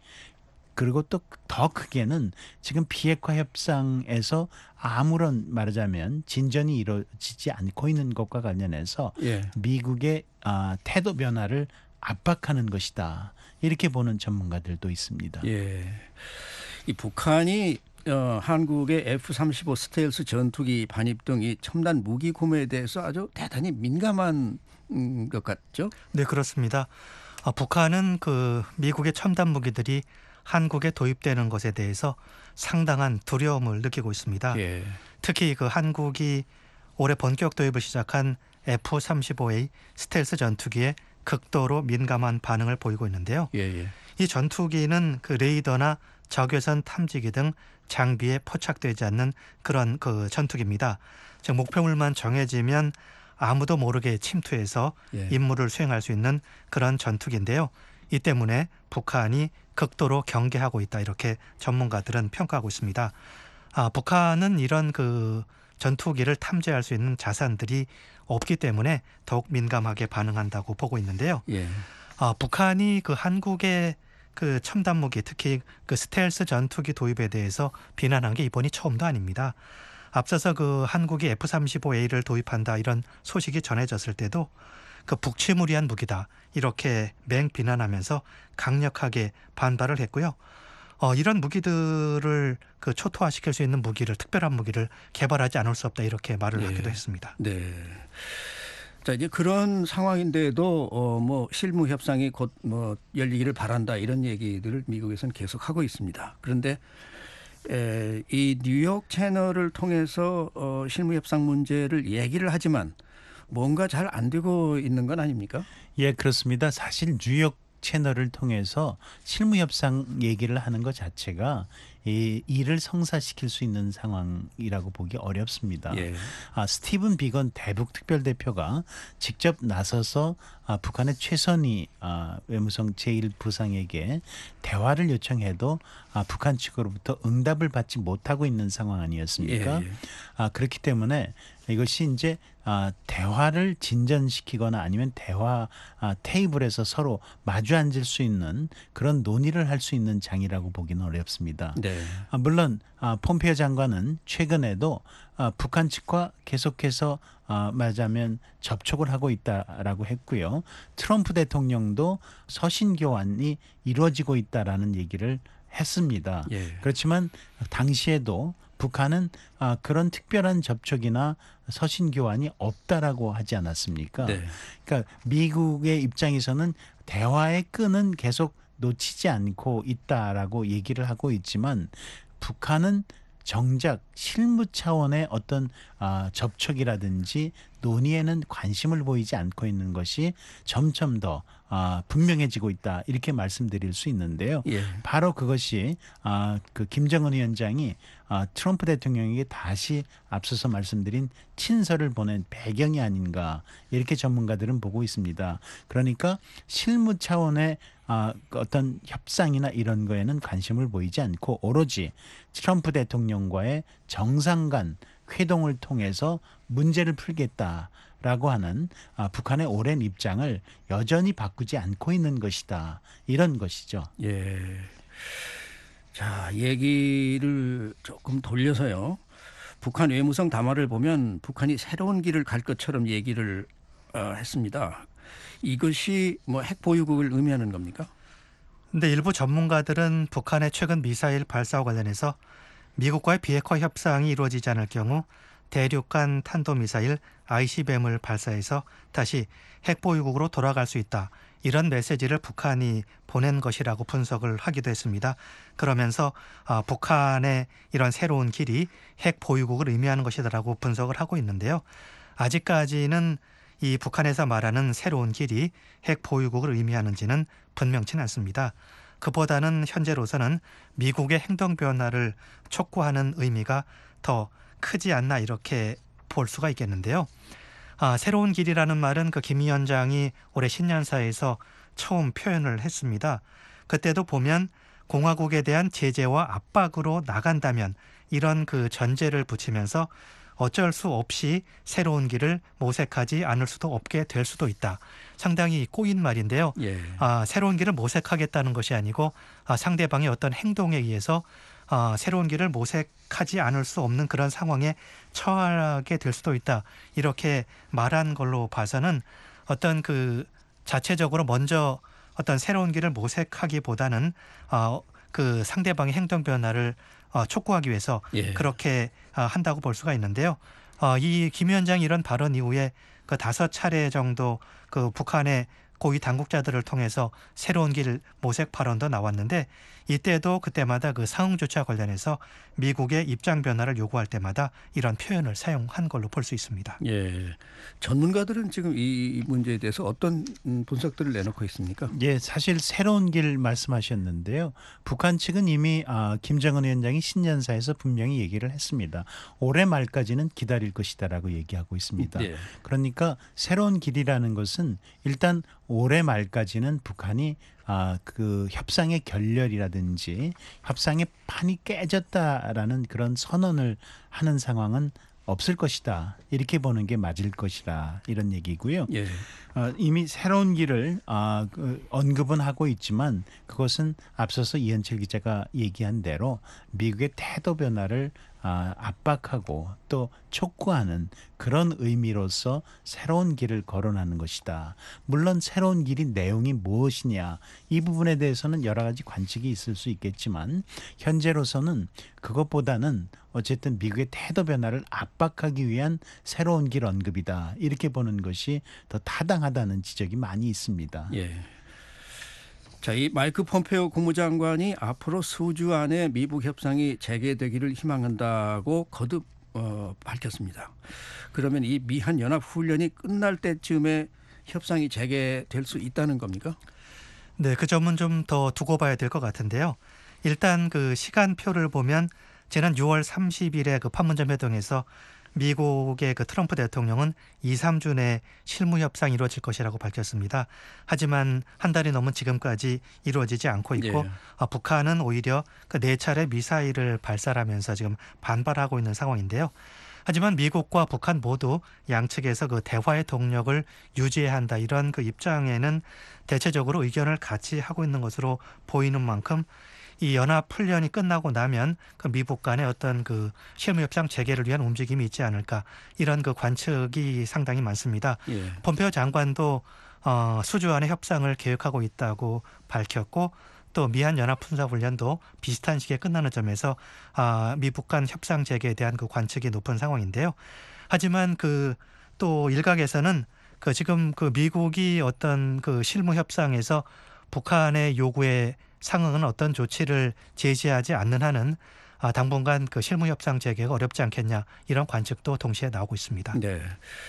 그리고 또 더 크게는 지금 비핵화 협상에서 아무런 말하자면 진전이 이루어지지 않고 있는 것과 관련해서 예. 미국의 아, 태도 변화를 압박하는 것이다. 이렇게 보는 전문가들도 있습니다. 예. 이 북한이 어, 한국의 에프 삼십오 스텔스 전투기 반입 등 이 첨단 무기 구매에 대해서 아주 대단히 민감한 음, 것 같죠? 네, 그렇습니다. 아, 북한은 그 미국의 첨단 무기들이 한국에 도입되는 것에 대해서 상당한 두려움을 느끼고 있습니다. 예. 특히 그 한국이 올해 본격 도입을 시작한 에프 삼십오 에이 스텔스 전투기에 극도로 민감한 반응을 보이고 있는데요. 예, 예. 이 전투기는 그 레이더나 적외선 탐지기 등 장비에 포착되지 않는 그런 그 전투기입니다. 즉 목표물만 정해지면 아무도 모르게 침투해서 예. 임무를 수행할 수 있는 그런 전투기인데요. 이 때문에 북한이 극도로 경계하고 있다 이렇게 전문가들은 평가하고 있습니다. 아, 북한은 이런 그 전투기를 탐지할 수 있는 자산들이 없기 때문에 더욱 민감하게 반응한다고 보고 있는데요. 예. 아, 북한이 그 한국의 그 첨단 무기 특히 그 스텔스 전투기 도입에 대해서 비난한 게 이번이 처음도 아닙니다. 앞서서 그 한국이 에프 삼십오 에이를 도입한다 이런 소식이 전해졌을 때도 그 북치무리한 무기다 이렇게 맹 비난하면서 강력하게 반발을 했고요. 어, 이런 무기들을 그 초토화시킬 수 있는 무기를 특별한 무기를 개발하지 않을 수 없다 이렇게 말을 예. 하기도 했습니다. 네. 자, 이제 그런 상황인데도 어, 뭐 실무 협상이 곧 뭐 열리기를 바란다 이런 얘기들을 미국에서는 계속 하고 있습니다. 그런데 에, 이 뉴욕 채널을 통해서 어, 실무 협상 문제를 얘기를 하지만 뭔가 잘 안 되고 있는 건 아닙니까? 예, 그렇습니다. 사실 뉴욕 채널을 통해서 실무 협상 얘기를 하는 것 자체가 이 일을 성사시킬 수 있는 상황이라고 보기 어렵습니다. 예. 아, 스티븐 비건 대북 특별대표가 직접 나서서 아, 북한의 최선희 아, 외무성 제일 부상에게 대화를 요청해도 아, 북한 측으로부터 응답을 받지 못하고 있는 상황 아니었습니까? 예, 예. 아, 그렇기 때문에 이것이 이제 아, 대화를 진전시키거나 아니면 대화 아, 테이블에서 서로 마주 앉을 수 있는 그런 논의를 할 수 있는 장이라고 보기는 어렵습니다. 네. 아, 물론 아, 폼페이오 장관은 최근에도 아, 북한 측과 계속해서 아, 말하자면 접촉을 하고 있다라고 했고요. 트럼프 대통령도 서신 교환이 이루어지고 있다라는 얘기를 했습니다. 예. 그렇지만 당시에도 북한은 아, 그런 특별한 접촉이나 서신 교환이 없다라고 하지 않았습니까? 네. 그러니까 미국의 입장에서는 대화의 끈은 계속 놓치지 않고 있다라고 얘기를 하고 있지만 북한은 정작 실무 차원의 어떤 아, 접촉이라든지 논의에는 관심을 보이지 않고 있는 것이 점점 더 아, 분명해지고 있다 이렇게 말씀드릴 수 있는데요. 예. 바로 그것이 아, 그 김정은 위원장이 아, 트럼프 대통령에게 다시 앞서서 말씀드린 친서를 보낸 배경이 아닌가 이렇게 전문가들은 보고 있습니다. 그러니까 실무 차원의 아, 어떤 협상이나 이런 거에는 관심을 보이지 않고 오로지 트럼프 대통령과의 정상 간 회동을 통해서 문제를 풀겠다라고 하는 아, 북한의 오랜 입장을 여전히 바꾸지 않고 있는 것이다. 이런 것이죠. 예. 자, 얘기를 조금 돌려서요. 북한 외무성 담화를 보면 북한이 새로운 길을 갈 것처럼 얘기를 어, 했습니다. 이것이 뭐 핵 보유국을 의미하는 겁니까? 근데 일부 전문가들은 북한의 최근 미사일 발사와 관련해서 미국과의 비핵화 협상이 이루어지지 않을 경우 대륙간 탄도미사일 아이씨비엠을 발사해서 다시 핵보유국으로 돌아갈 수 있다. 이런 메시지를 북한이 보낸 것이라고 분석을 하기도 했습니다. 그러면서 아, 북한의 이런 새로운 길이 핵보유국을 의미하는 것이다라고 분석을 하고 있는데요. 아직까지는 이 북한에서 말하는 새로운 길이 핵보유국을 의미하는지는 분명치는 않습니다. 그보다는 현재로서는 미국의 행동 변화를 촉구하는 의미가 더 크지 않나 이렇게 볼 수가 있겠는데요. 아, 새로운 길이라는 말은 그 김 위원장이 올해 신년사에서 처음 표현을 했습니다. 그때도 보면 공화국에 대한 제재와 압박으로 나간다면 이런 그 전제를 붙이면서 어쩔 수 없이 새로운 길을 모색하지 않을 수도 없게 될 수도 있다. 상당히 꼬인 말인데요. 예. 아, 새로운 길을 모색하겠다는 것이 아니고 아, 상대방의 어떤 행동에 의해서 아, 새로운 길을 모색하지 않을 수 없는 그런 상황에 처하게 될 수도 있다. 이렇게 말한 걸로 봐서는 어떤 그 자체적으로 먼저 어떤 새로운 길을 모색하기보다는 아, 그 상대방의 행동 변화를 어, 촉구하기 위해서 예. 그렇게 어, 한다고 볼 수가 있는데요. 어, 이 김 위원장이 이런 발언 이후에 그 다섯 차례 정도 그 북한의 고위 당국자들을 통해서 새로운 길 모색 발언도 나왔는데 이때도 그때마다 그 상응 조치와 관련해서 미국의 입장 변화를 요구할 때마다 이런 표현을 사용한 걸로 볼 수 있습니다. 예. 전문가들은 지금 이 문제에 대해서 어떤 음, 분석들을 내놓고 있습니까? 예, 사실 새로운 길 말씀하셨는데요. 북한 측은 이미 아, 김정은 위원장이 신년사에서 분명히 얘기를 했습니다. 올해 말까지는 기다릴 것이다라고 얘기하고 있습니다. 예. 그러니까 새로운 길이라는 것은 일단 올해 말까지는 북한이 아, 그 협상의 결렬이라든지 협상의 판이 깨졌다라는 그런 선언을 하는 상황은 없을 것이다. 이렇게 보는 게 맞을 것이라 이런 얘기고요. 예. 어, 이미 새로운 길을 아, 그, 언급은 하고 있지만 그것은 앞서서 이현철 기자가 얘기한 대로 미국의 태도 변화를 아, 압박하고 또 촉구하는 그런 의미로서 새로운 길을 거론하는 것이다. 물론 새로운 길이 내용이 무엇이냐 이 부분에 대해서는 여러 가지 관측이 있을 수 있겠지만 현재로서는 그것보다는 어쨌든 미국의 태도 변화를 압박하기 위한 새로운 길 언급이다. 이렇게 보는 것이 더 타당하다는 지적이 많이 있습니다. 예. 자, 이 마이크 폼페이오 국무장관이 앞으로 수주 안에 미북 협상이 재개되기를 희망한다고 거듭 어, 밝혔습니다. 그러면 이 미한 연합 훈련이 끝날 때쯤에 협상이 재개될 수 있다는 겁니까? 네, 그 점은 좀 더 두고 봐야 될 것 같은데요. 일단 그 시간표를 보면 지난 유월 삼십일에 그 판문점 회동에서 미국의 그 트럼프 대통령은 이, 삼 주 내 실무 협상이 이루어질 것이라고 밝혔습니다. 하지만 한 달이 넘은 지금까지 이루어지지 않고 있고 예. 어, 북한은 오히려 그 네 차례 미사일을 발사하면서 지금 반발하고 있는 상황인데요. 하지만 미국과 북한 모두 양측에서 그 대화의 동력을 유지해야 한다 이런 그 입장에는 대체적으로 의견을 같이 하고 있는 것으로 보이는 만큼 이 연합 훈련이 끝나고 나면 그 미북 간의 어떤 그 실무협상 재개를 위한 움직임이 있지 않을까 이런 그 관측이 상당히 많습니다. 예. 폼페오 장관도 어, 수주 안에 협상을 계획하고 있다고 밝혔고 또 미한 연합 군사 훈련도 비슷한 시기에 끝나는 점에서 아, 미북 간 협상 재개에 대한 그 관측이 높은 상황인데요. 하지만 그 또 일각에서는 그 지금 그 미국이 어떤 그 실무 협상에서 북한의 요구에 상응은 어떤 조치를 제시하지 않는 한은 아, 당분간 그 실무 협상 재개가 어렵지 않겠냐 이런 관측도 동시에 나오고 있습니다. 네.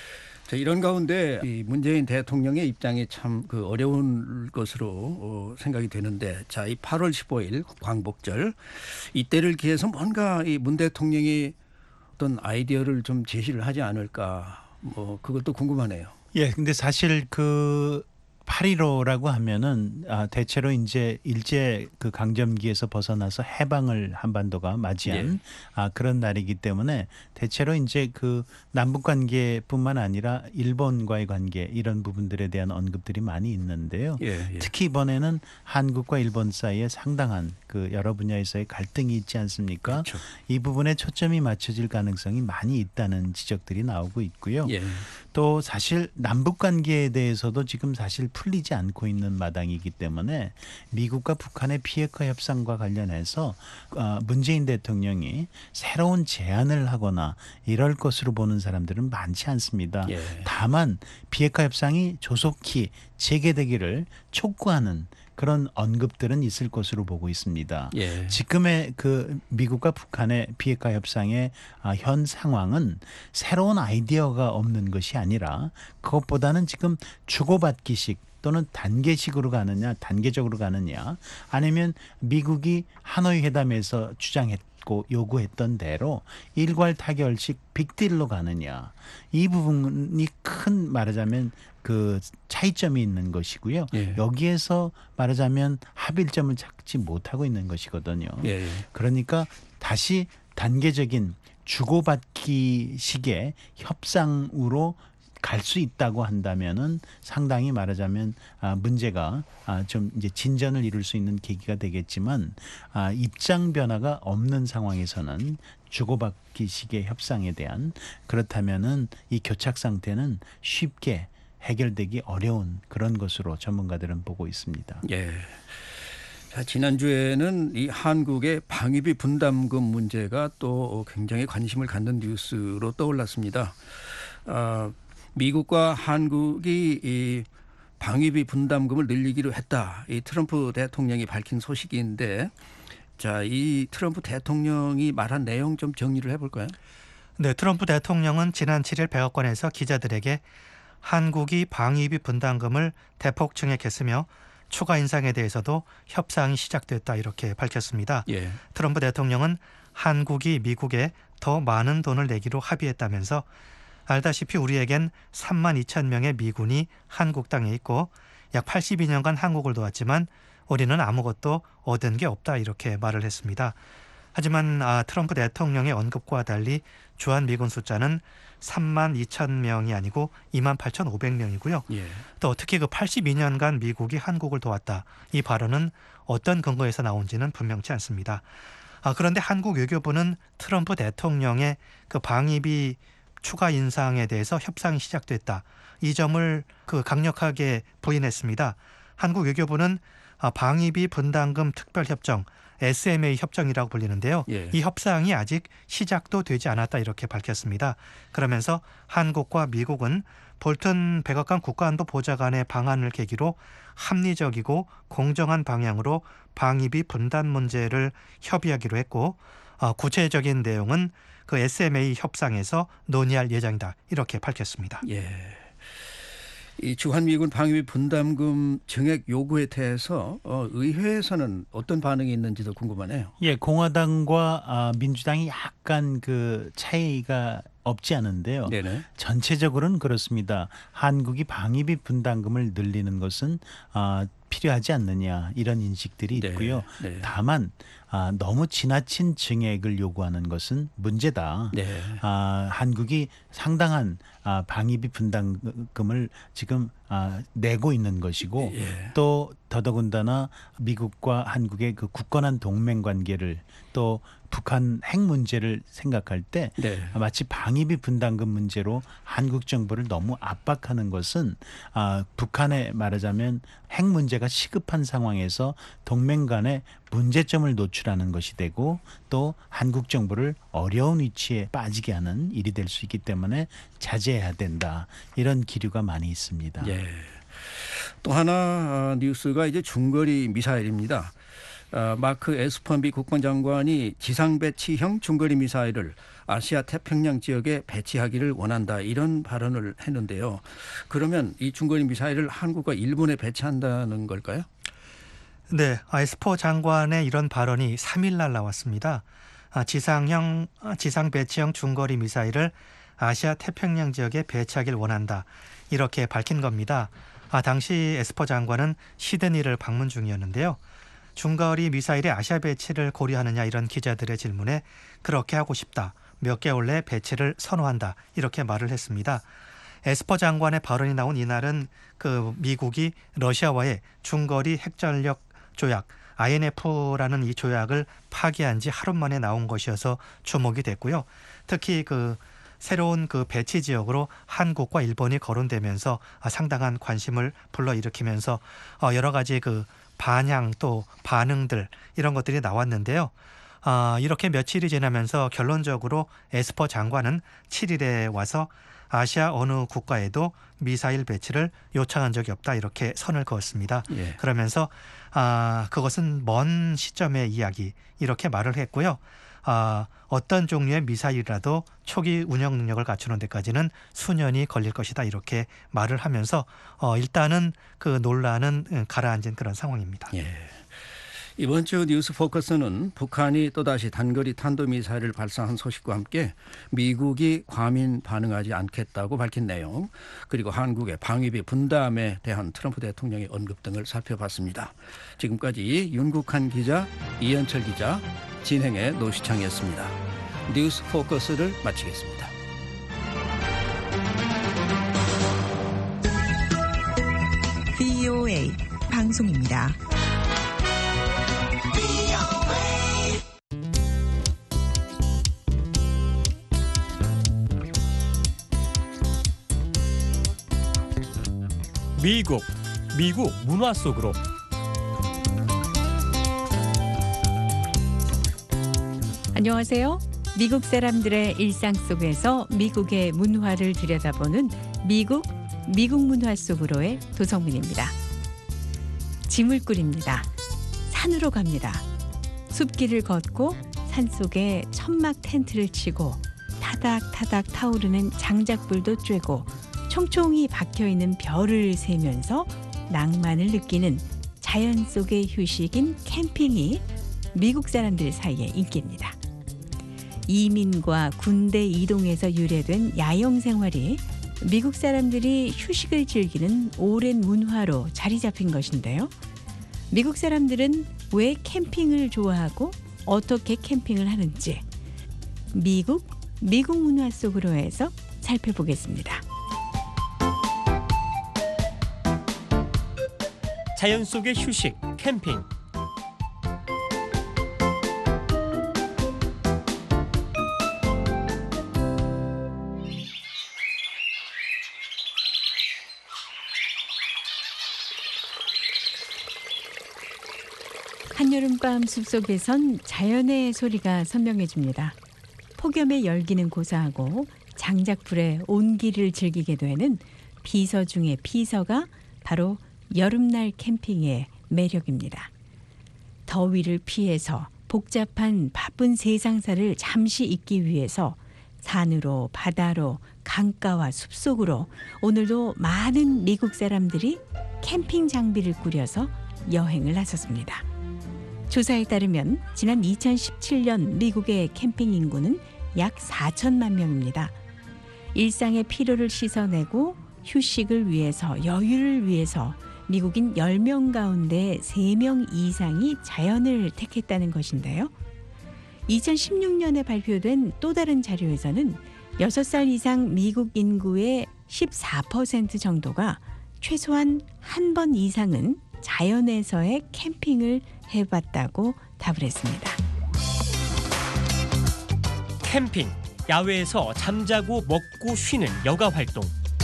자, 이런 가운데 이 문재인 대통령의 입장이 참 그 어려운 것으로 어, 생각이 되는데, 자, 이 팔월 십오일 광복절 이때를 기해서 뭔가 이 문 대통령이 어떤 아이디어를 좀 제시를 하지 않을까, 뭐 그것도 궁금하네요. 예, 근데 사실 그 팔일오라고 하면은 아, 대체로 이제 일제 그 강점기에서 벗어나서 해방을 한반도가 맞이한 예. 아, 그런 날이기 때문에 대체로 이제 그 남북 관계뿐만 아니라 일본과의 관계 이런 부분들에 대한 언급들이 많이 있는데요. 예, 예. 특히 이번에는 한국과 일본 사이에 상당한 그 여러 분야에서의 갈등이 있지 않습니까? 그렇죠. 이 부분에 초점이 맞춰질 가능성이 많이 있다는 지적들이 나오고 있고요. 예. 또 사실 남북 관계에 대해서도 지금 사실 풀리지 않고 있는 마당이기 때문에 미국과 북한의 비핵화 협상과 관련해서 문재인 대통령이 새로운 제안을 하거나 이럴 것으로 보는 사람들은 많지 않습니다. 예. 다만 비핵화 협상이 조속히 재개되기를 촉구하는 그런 언급들은 있을 것으로 보고 있습니다. 예. 지금의 그 미국과 북한의 비핵화 협상의 현 상황은 새로운 아이디어가 없는 것이 아니라 그것보다는 지금 주고받기식 또는 단계식으로 가느냐, 단계적으로 가느냐, 아니면 미국이 하노이 회담에서 주장했고 요구했던 대로 일괄 타결식 빅딜로 가느냐, 이 부분이 큰 말하자면 그 차이점이 있는 것이고요. 예. 여기에서 말하자면 합일점을 찾지 못하고 있는 것이거든요. 예. 그러니까 다시 단계적인 주고받기 식의 협상으로 갈 수 있다고 한다면은 상당히 말하자면 아, 문제가 아, 좀 이제 진전을 이룰 수 있는 계기가 되겠지만 아, 입장 변화가 없는 상황에서는 주고받기 식의 협상에 대한 그렇다면은 이 교착 상태는 쉽게 해결되기 어려운 그런 것으로 전문가들은 보고 있습니다. 예. 자, 지난주에는 이 한국의 방위비 분담금 문제가 또 굉장히 관심을 갖는 뉴스로 떠올랐습니다. 아, 미국과 한국이 이 방위비 분담금을 늘리기로 했다. 이 트럼프 대통령이 밝힌 소식인데, 자, 이 트럼프 대통령이 말한 내용 좀 정리를 해볼까요? 네, 트럼프 대통령은 지난 칠일 백악관에서 기자들에게 한국이 방위비 분담금을 대폭 증액했으며 추가 인상에 대해서도 협상이 시작됐다 이렇게 밝혔습니다. 예. 트럼프 대통령은 한국이 미국에 더 많은 돈을 내기로 합의했다면서 알다시피 우리에겐 삼만 이천 명의 미군이 한국 땅에 있고 약 팔십이 년간 한국을 도왔지만 우리는 아무것도 얻은 게 없다 이렇게 말을 했습니다. 하지만 아, 트럼프 대통령의 언급과 달리 주한 미군 숫자는 삼만 이천 명이 아니고 이만 팔천오백 명이고요. 예. 또 특히 그 팔십이 년간 미국이 한국을 도왔다. 이 발언은 어떤 근거에서 나온지는 분명치 않습니다. 아, 그런데 한국 외교부는 트럼프 대통령의 그 방위비 추가 인상에 대해서 협상이 시작됐다. 이 점을 그 강력하게 부인했습니다. 한국 외교부는 방위비 분담금 특별협정 에스엠에이 협정이라고 불리는데요. 예. 이 협상이 아직 시작도 되지 않았다 이렇게 밝혔습니다. 그러면서 한국과 미국은 볼튼 백악관 국가안보 보좌관의 방안을 계기로 합리적이고 공정한 방향으로 방위비 분담 문제를 협의하기로 했고 어, 구체적인 내용은 그 에스엠에이 협상에서 논의할 예정이다 이렇게 밝혔습니다. 예. 이 주한미군 방위비 분담금 증액 요구에 대해서 어, 의회에서는 어떤 반응이 있는지도 궁금하네요. 예, 공화당과 아, 민주당이 약간 그 차이가 없지 않은데요. 네네. 전체적으로는 그렇습니다. 한국이 방위비 분담금을 늘리는 것은 아, 필요하지 않느냐 이런 인식들이 네, 있고요. 네. 다만 아, 너무 지나친 증액을 요구하는 것은 문제다. 네. 아, 한국이 상당한 아, 방위비 분담금을 지금 아, 내고 있는 것이고 예. 또 더더군다나 미국과 한국의 그 굳건한 동맹 관계를 또 북한 핵 문제를 생각할 때 네. 마치 방위비 분담금 문제로 한국 정부를 너무 압박하는 것은 아, 북한에 말하자면 핵 문제가 시급한 상황에서 동맹 간의 문제점을 노출하는 것이 되고 또 한국 정부를 어려운 위치에 빠지게 하는 일이 될 수 있기 때문에 자제해야 된다. 이런 기류가 많이 있습니다. 예. 또 하나 어, 뉴스가 이제 중거리 미사일입니다. 어, 마크 에스퍼 미 국방장관이 지상 배치형 중거리 미사일을 아시아 태평양 지역에 배치하기를 원한다 이런 발언을 했는데요. 그러면 이 중거리 미사일을 한국과 일본에 배치한다는 걸까요? 네, 에스퍼 장관의 이런 발언이 삼 일 날 나왔습니다. 아, 지상형 아, 지상 배치형 중거리 미사일을 아시아 태평양 지역에 배치하길 원한다 이렇게 밝힌 겁니다. 아, 당시 에스퍼 장관은 시드니를 방문 중이었는데요. 중거리 미사일의 아시아 배치를 고려하느냐 이런 기자들의 질문에 그렇게 하고 싶다. 몇 개월 내 배치를 선호한다. 이렇게 말을 했습니다. 에스퍼 장관의 발언이 나온 이날은 그 미국이 러시아와의 중거리 핵전력 조약 아이엔에프라는 이 조약을 파기한 지 하루 만에 나온 것이어서 주목이 됐고요. 특히 그 새로운 그 배치 지역으로 한국과 일본이 거론되면서 상당한 관심을 불러일으키면서 여러 가지 그 반향 또 반응들 이런 것들이 나왔는데요. 아, 이렇게 며칠이 지나면서 결론적으로 에스퍼 장관은 칠 일에 와서 아시아 어느 국가에도 미사일 배치를 요청한 적이 없다 이렇게 선을 그었습니다. 예. 그러면서 아, 그것은 먼 시점의 이야기 이렇게 말을 했고요. 아, 어떤 종류의 미사일이라도 초기 운영 능력을 갖추는 데까지는 수년이 걸릴 것이다 이렇게 말을 하면서 어, 일단은 그 논란은 가라앉은 그런 상황입니다. 예. 이번 주 뉴스 포커스는 북한이 또다시 단거리 탄도미사일을 발사한 소식과 함께 미국이 과민 반응하지 않겠다고 밝힌 내용 그리고 한국의 방위비 분담에 대한 트럼프 대통령의 언급 등을 살펴봤습니다. 지금까지 윤국한 기자, 이현철 기자, 진행의 노시창이었습니다. 뉴스 포커스를 마치겠습니다. 브이오에이 방송입니다. 미국, 미국 문화 속으로. 안녕하세요. 미국 사람들의 일상 속에서 미국의 문화를 들여다보는 미국, 미국 문화 속으로의 도성민입니다. 짐을 꾸립니다. 산으로 갑니다. 숲길을 걷고 산속에 천막 텐트를 치고 타닥타닥 타오르는 장작불도 쬐고 총총히 박혀있는 별을 세면서 낭만을 느끼는 자연 속의 휴식인 캠핑이 미국 사람들 사이에 인기입니다. 이민과 군대 이동에서 유래된 야영 생활이 미국 사람들이 휴식을 즐기는 오랜 문화로 자리 잡힌 것인데요. 미국 사람들은 왜 캠핑을 좋아하고 어떻게 캠핑을 하는지 미국, 미국 문화 속으로 해서 살펴보겠습니다. 자연 속의 휴식, 캠핑. 한여름밤 숲속에선 자연의 소리가 선명해집니다. 폭염의 열기는 고사하고 장작불의 온기를 즐기게 되는 비서 중의 비서가 바로 여름날 캠핑의 매력입니다. 더위를 피해서 복잡한 바쁜 세상사를 잠시 잊기 위해서 산으로 바다로 강가와 숲속으로 오늘도 많은 미국 사람들이 캠핑 장비를 꾸려서 여행을 나섰습니다. 조사에 따르면 지난 이천십칠 년 미국의 캠핑 인구는 약 사천만 명입니다. 일상의 피로를 씻어내고 휴식을 위해서, 여유를 위해서 미국인 열 명 가운데 세 명 이상이 자연을 택했다는 것인데요. 이천십육 년에 발표된 또 다른 자료에서는 여섯 살 이상 미국 인구의 십사 퍼센트 정도가 최소한 한 번 이상은 자연에서의 캠핑을 해봤다고 답을 했습니다. 캠핑, 야외에서 잠자고 먹고 쉬는 여가 활동.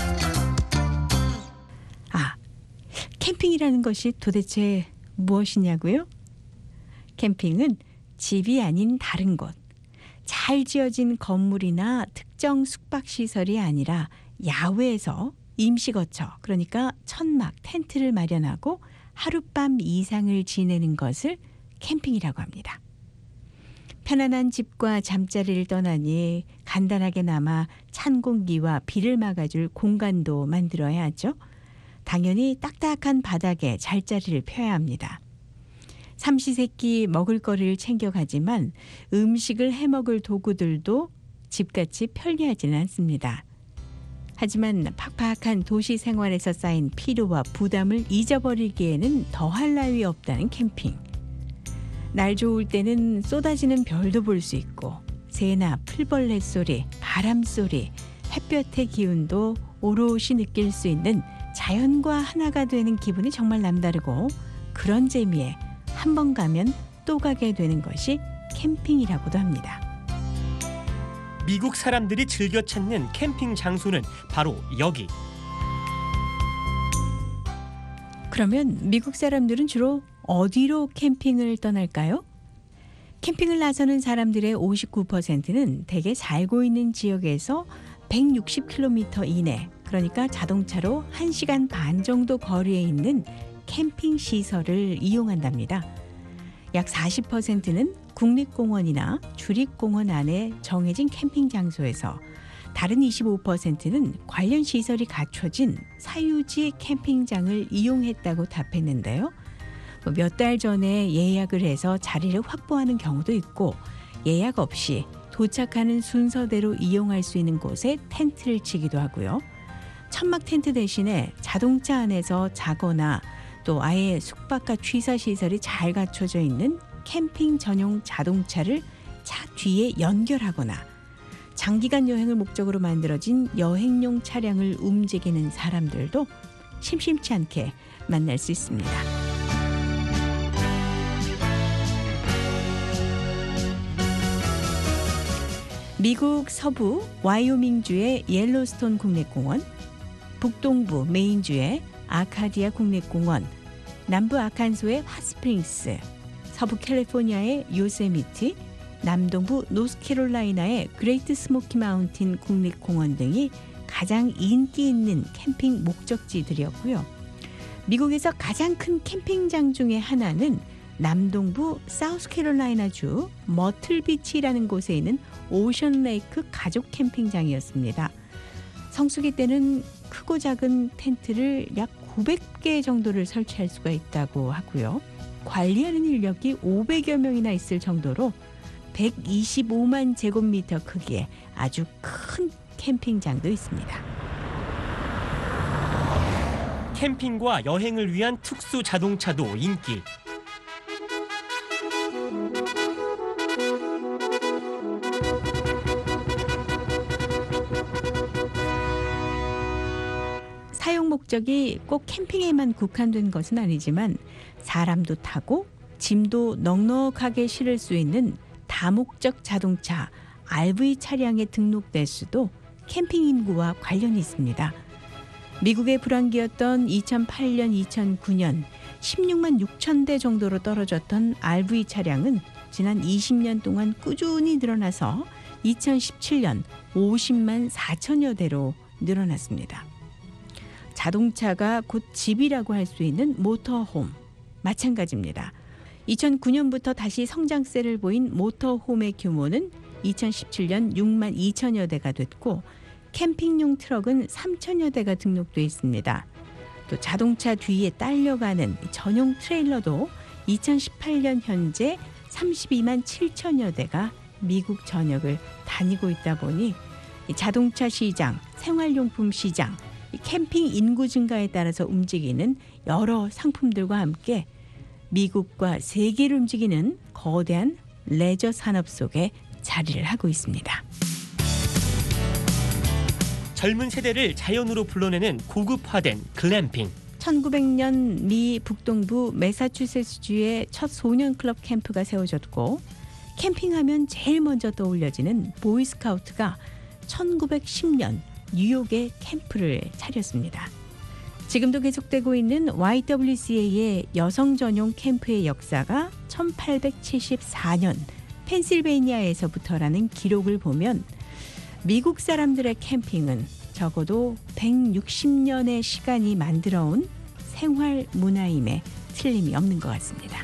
아, 캠핑이라는 것이 도대체 무엇이냐고요? 캠핑은 집이 아닌 다른 곳, 잘 지어진 건물이나 특정 숙박시설이 아니라 야외에서 임시거처, 그러니까 천막, 텐트를 마련하고 하룻밤 이상을 지내는 것을 캠핑이라고 합니다. 편안한 집과 잠자리를 떠나니 간단하게나마 찬 공기와 비를 막아줄 공간도 만들어야 하죠. 당연히 딱딱한 바닥에 잘자리를 펴야 합니다. 삼시세끼 먹을거리를 챙겨가지만 음식을 해먹을 도구들도 집같이 편리하지는 않습니다. 하지만 팍팍한 도시 생활에서 쌓인 피로와 부담을 잊어버리기에는 더할 나위 없다는 캠핑. 날 좋을 때는 쏟아지는 별도 볼 수 있고 새나 풀벌레 소리, 바람 소리, 햇볕의 기운도 오롯이 느낄 수 있는 자연과 하나가 되는 기분이 정말 남다르고, 그런 재미에 한 번 가면 또 가게 되는 것이 캠핑이라고도 합니다. 미국 사람들이 즐겨 찾는 캠핑 장소는 바로 여기. 그러면 미국 사람들은 주로 어디로 캠핑을 떠날까요? 캠핑을 나서는 사람들의 오십구 퍼센트는 대개 살고 있는 지역에서 백육십 킬로미터 이내, 그러니까 자동차로 한 시간 반 정도 거리에 있는 캠핑 시설을 이용한답니다. 약 사십 퍼센트는 국립공원이나 주립공원 안에 정해진 캠핑 장소에서, 다른 이십오 퍼센트는 관련 시설이 갖춰진 사유지 캠핑장을 이용했다고 답했는데요. 몇 달 전에 예약을 해서 자리를 확보하는 경우도 있고, 예약 없이 도착하는 순서대로 이용할 수 있는 곳에 텐트를 치기도 하고요. 천막 텐트 대신에 자동차 안에서 자거나 또 아예 숙박과 취사 시설이 잘 갖춰져 있는 캠핑 전용 자동차를 차 뒤에 연결하거나 장기간 여행을 목적으로 만들어진 여행용 차량을 움직이는 사람들도 심심치 않게 만날 수 있습니다. 미국 서부 와이오밍주의 옐로스톤 국립공원, 북동부 메인주의 아카디아 국립공원, 남부 아칸소의 핫스프링스, 서부 캘리포니아의 요세미티, 남동부 노스캐롤라이나의 그레이트 스모키 마운틴 국립공원 등이 가장 인기 있는 캠핑 목적지들이었고요. 미국에서 가장 큰 캠핑장 중에 하나는 남동부 사우스캐롤라이나주 머틀비치라는 곳에 있는 오션레이크 가족 캠핑장이었습니다. 성수기 때는 크고 작은 텐트를 약 구백 개 정도를 설치할 수가 있다고 하고요. 관리하는 인력이 오백여 명이나 있을 정도로 백이십오만 제곱미터 크기의 아주 큰 캠핑장도 있습니다. 캠핑과 여행을 위한 특수 자동차도 인기. 사용 목적이 꼭 캠핑에만 국한된 것은 아니지만 사람도 타고 짐도 넉넉하게 실을 수 있는 다목적 자동차 알브이 차량에 등록될 수도 캠핑 인구와 관련이 있습니다. 미국의 불황기였던 이천팔 년, 이천구 년 십육만 육천 대 정도로 떨어졌던 알브이 차량은 지난 이십 년 동안 꾸준히 늘어나서 이천십칠 년 오십만 사천여 대로 늘어났습니다. 자동차가 곧 집이라고 할 수 있는 모터홈, 마찬가지입니다. 이천구 년부터 다시 성장세를 보인 모터홈의 규모는 이천십칠 년 육만 이천여 대가 됐고 캠핑용 트럭은 삼천여 대가 등록돼 있습니다. 또 자동차 뒤에 딸려가는 전용 트레일러도 이천십팔 년 현재 삼십이만 칠천여 대가 미국 전역을 다니고 있다 보니 이 자동차 시장, 생활용품 시장, 이 캠핑 인구 증가에 따라서 움직이는 여러 상품들과 함께 미국과 세계를 움직이는 거대한 레저 산업 속에 자리를 하고 있습니다. 젊은 세대를 자연으로 불러내는 고급화된 글램핑. 천구백 년 미 북동부 매사추세츠주의 첫 소년클럽 캠프가 세워졌고 캠핑하면 제일 먼저 떠올려지는 보이스카우트가 천구백십 년 뉴욕에 캠프를 차렸습니다. 지금도 계속되고 있는 와이더블유씨에이의 여성 전용 캠프의 역사가 천팔백칠십사 년 펜실베이니아에서부터라는 기록을 보면 미국 사람들의 캠핑은 적어도 백육십 년의 시간이 만들어온 생활 문화임에 틀림이 없는 것 같습니다.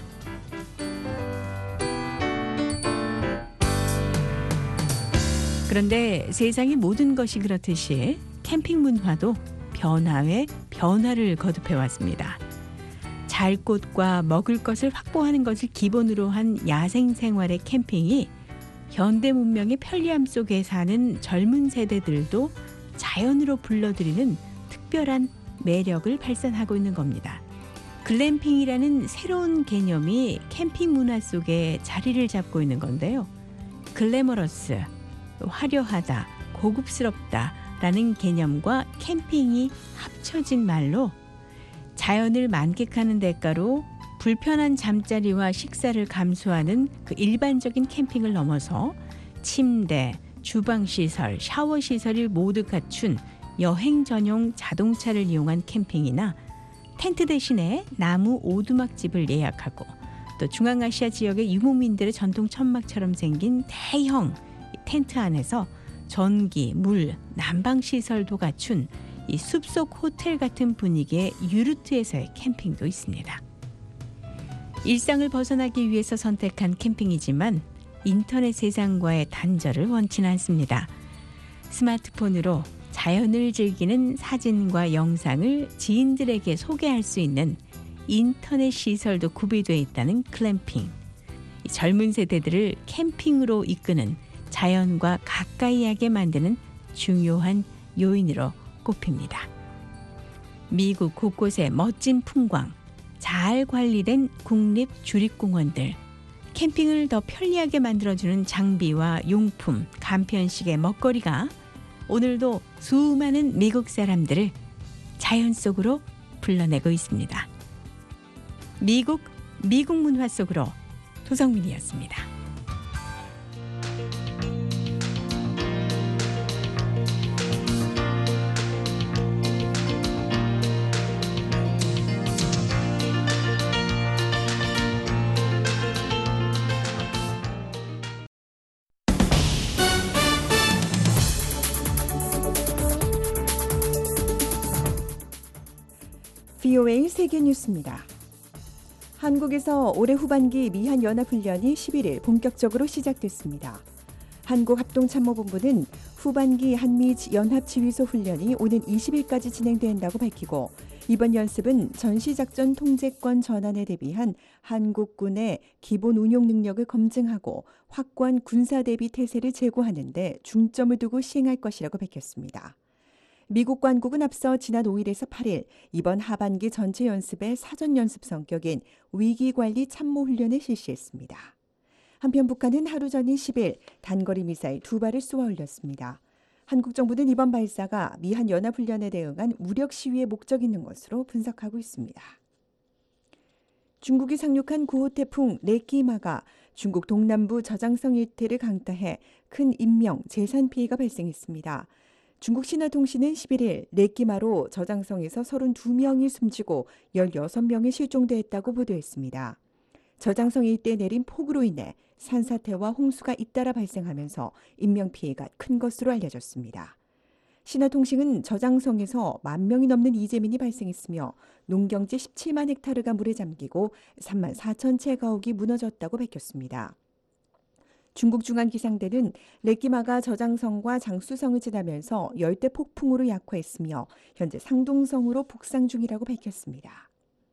그런데 세상의 모든 것이 그렇듯이 캠핑 문화도 변화에 변화를 거듭해 왔습니다. 잘 곳과 먹을 것을 확보하는 것을 기본으로 한 야생 생활의 캠핑이 현대 문명의 편리함 속에 사는 젊은 세대들도 자연으로 불러들이는 특별한 매력을 발산하고 있는 겁니다. 글램핑이라는 새로운 개념이 캠핑 문화 속에 자리를 잡고 있는 건데요. 글래머러스, 화려하다, 고급스럽다라는 개념과 캠핑이 합쳐진 말로 자연을 만끽하는 대가로 불편한 잠자리와 식사를 감수하는 그 일반적인 캠핑을 넘어서 침대, 주방시설, 샤워시설을 모두 갖춘 여행 전용 자동차를 이용한 캠핑이나 텐트 대신에 나무 오두막집을 예약하고 또 중앙아시아 지역의 유목민들의 전통 천막처럼 생긴 대형 텐트 안에서 전기, 물, 난방시설도 갖춘 이 숲속 호텔 같은 분위기의 유르트에서의 캠핑도 있습니다. 일상을 벗어나기 위해서 선택한 캠핑이지만 인터넷 세상과의 단절을 원치는 않습니다. 스마트폰으로 자연을 즐기는 사진과 영상을 지인들에게 소개할 수 있는 인터넷 시설도 구비되어 있다는 글램핑. 젊은 세대들을 캠핑으로 이끄는 자연과 가까이 하게 만드는 중요한 요인으로 꼽힙니다. 미국 곳곳의 멋진 풍광, 잘 관리된 국립 주립공원들, 캠핑을 더 편리하게 만들어주는 장비와 용품, 간편식의 먹거리가 오늘도 수많은 미국 사람들을 자연 속으로 불러내고 있습니다. 미국, 미국 문화 속으로 도성민이었습니다. 브이오에이 세계뉴스입니다. 한국에서 올해 후반기 미한연합훈련이 십일 일 본격적으로 시작됐습니다. 한국합동참모본부는 후반기 한미연합지휘소 훈련이 오는 이십 일까지 진행된다고 밝히고 이번 연습은 전시작전 통제권 전환에 대비한 한국군의 기본 운용 능력을 검증하고 확고한 군사대비 태세를 제고하는 데 중점을 두고 시행할 것이라고 밝혔습니다. 미국 관국은 앞서 지난 오 일에서 팔 일 이번 하반기 전체 연습의 사전 연습 성격인 위기관리 참모훈련을 실시했습니다. 한편 북한은 하루 전인 십 일 단거리 미사일 두 발을 쏘아 올렸습니다. 한국 정부는 이번 발사가 미한 연합훈련에 대응한 무력 시위의 목적이 있는 것으로 분석하고 있습니다. 중국이 상륙한 구호 태풍 레키마가 중국 동남부 저장성 일대를 강타해 큰 인명, 재산 피해가 발생했습니다. 중국 신화통신은 십일 일 레키마로 저장성에서 서른두 명이 숨지고 열여섯 명이 실종됐다고 보도했습니다. 저장성 일대에 내린 폭우로 인해 산사태와 홍수가 잇따라 발생하면서 인명피해가 큰 것으로 알려졌습니다. 신화통신은 저장성에서 만 명이 넘는 이재민이 발생했으며 농경지 십칠만 헥타르가 물에 잠기고 삼만 사천 채 가옥이 무너졌다고 밝혔습니다. 중국 중앙기상대는 레끼마가 저장성과 장수성을 지나면서 열대 폭풍으로 약화했으며 현재 상동성으로 북상 중이라고 밝혔습니다.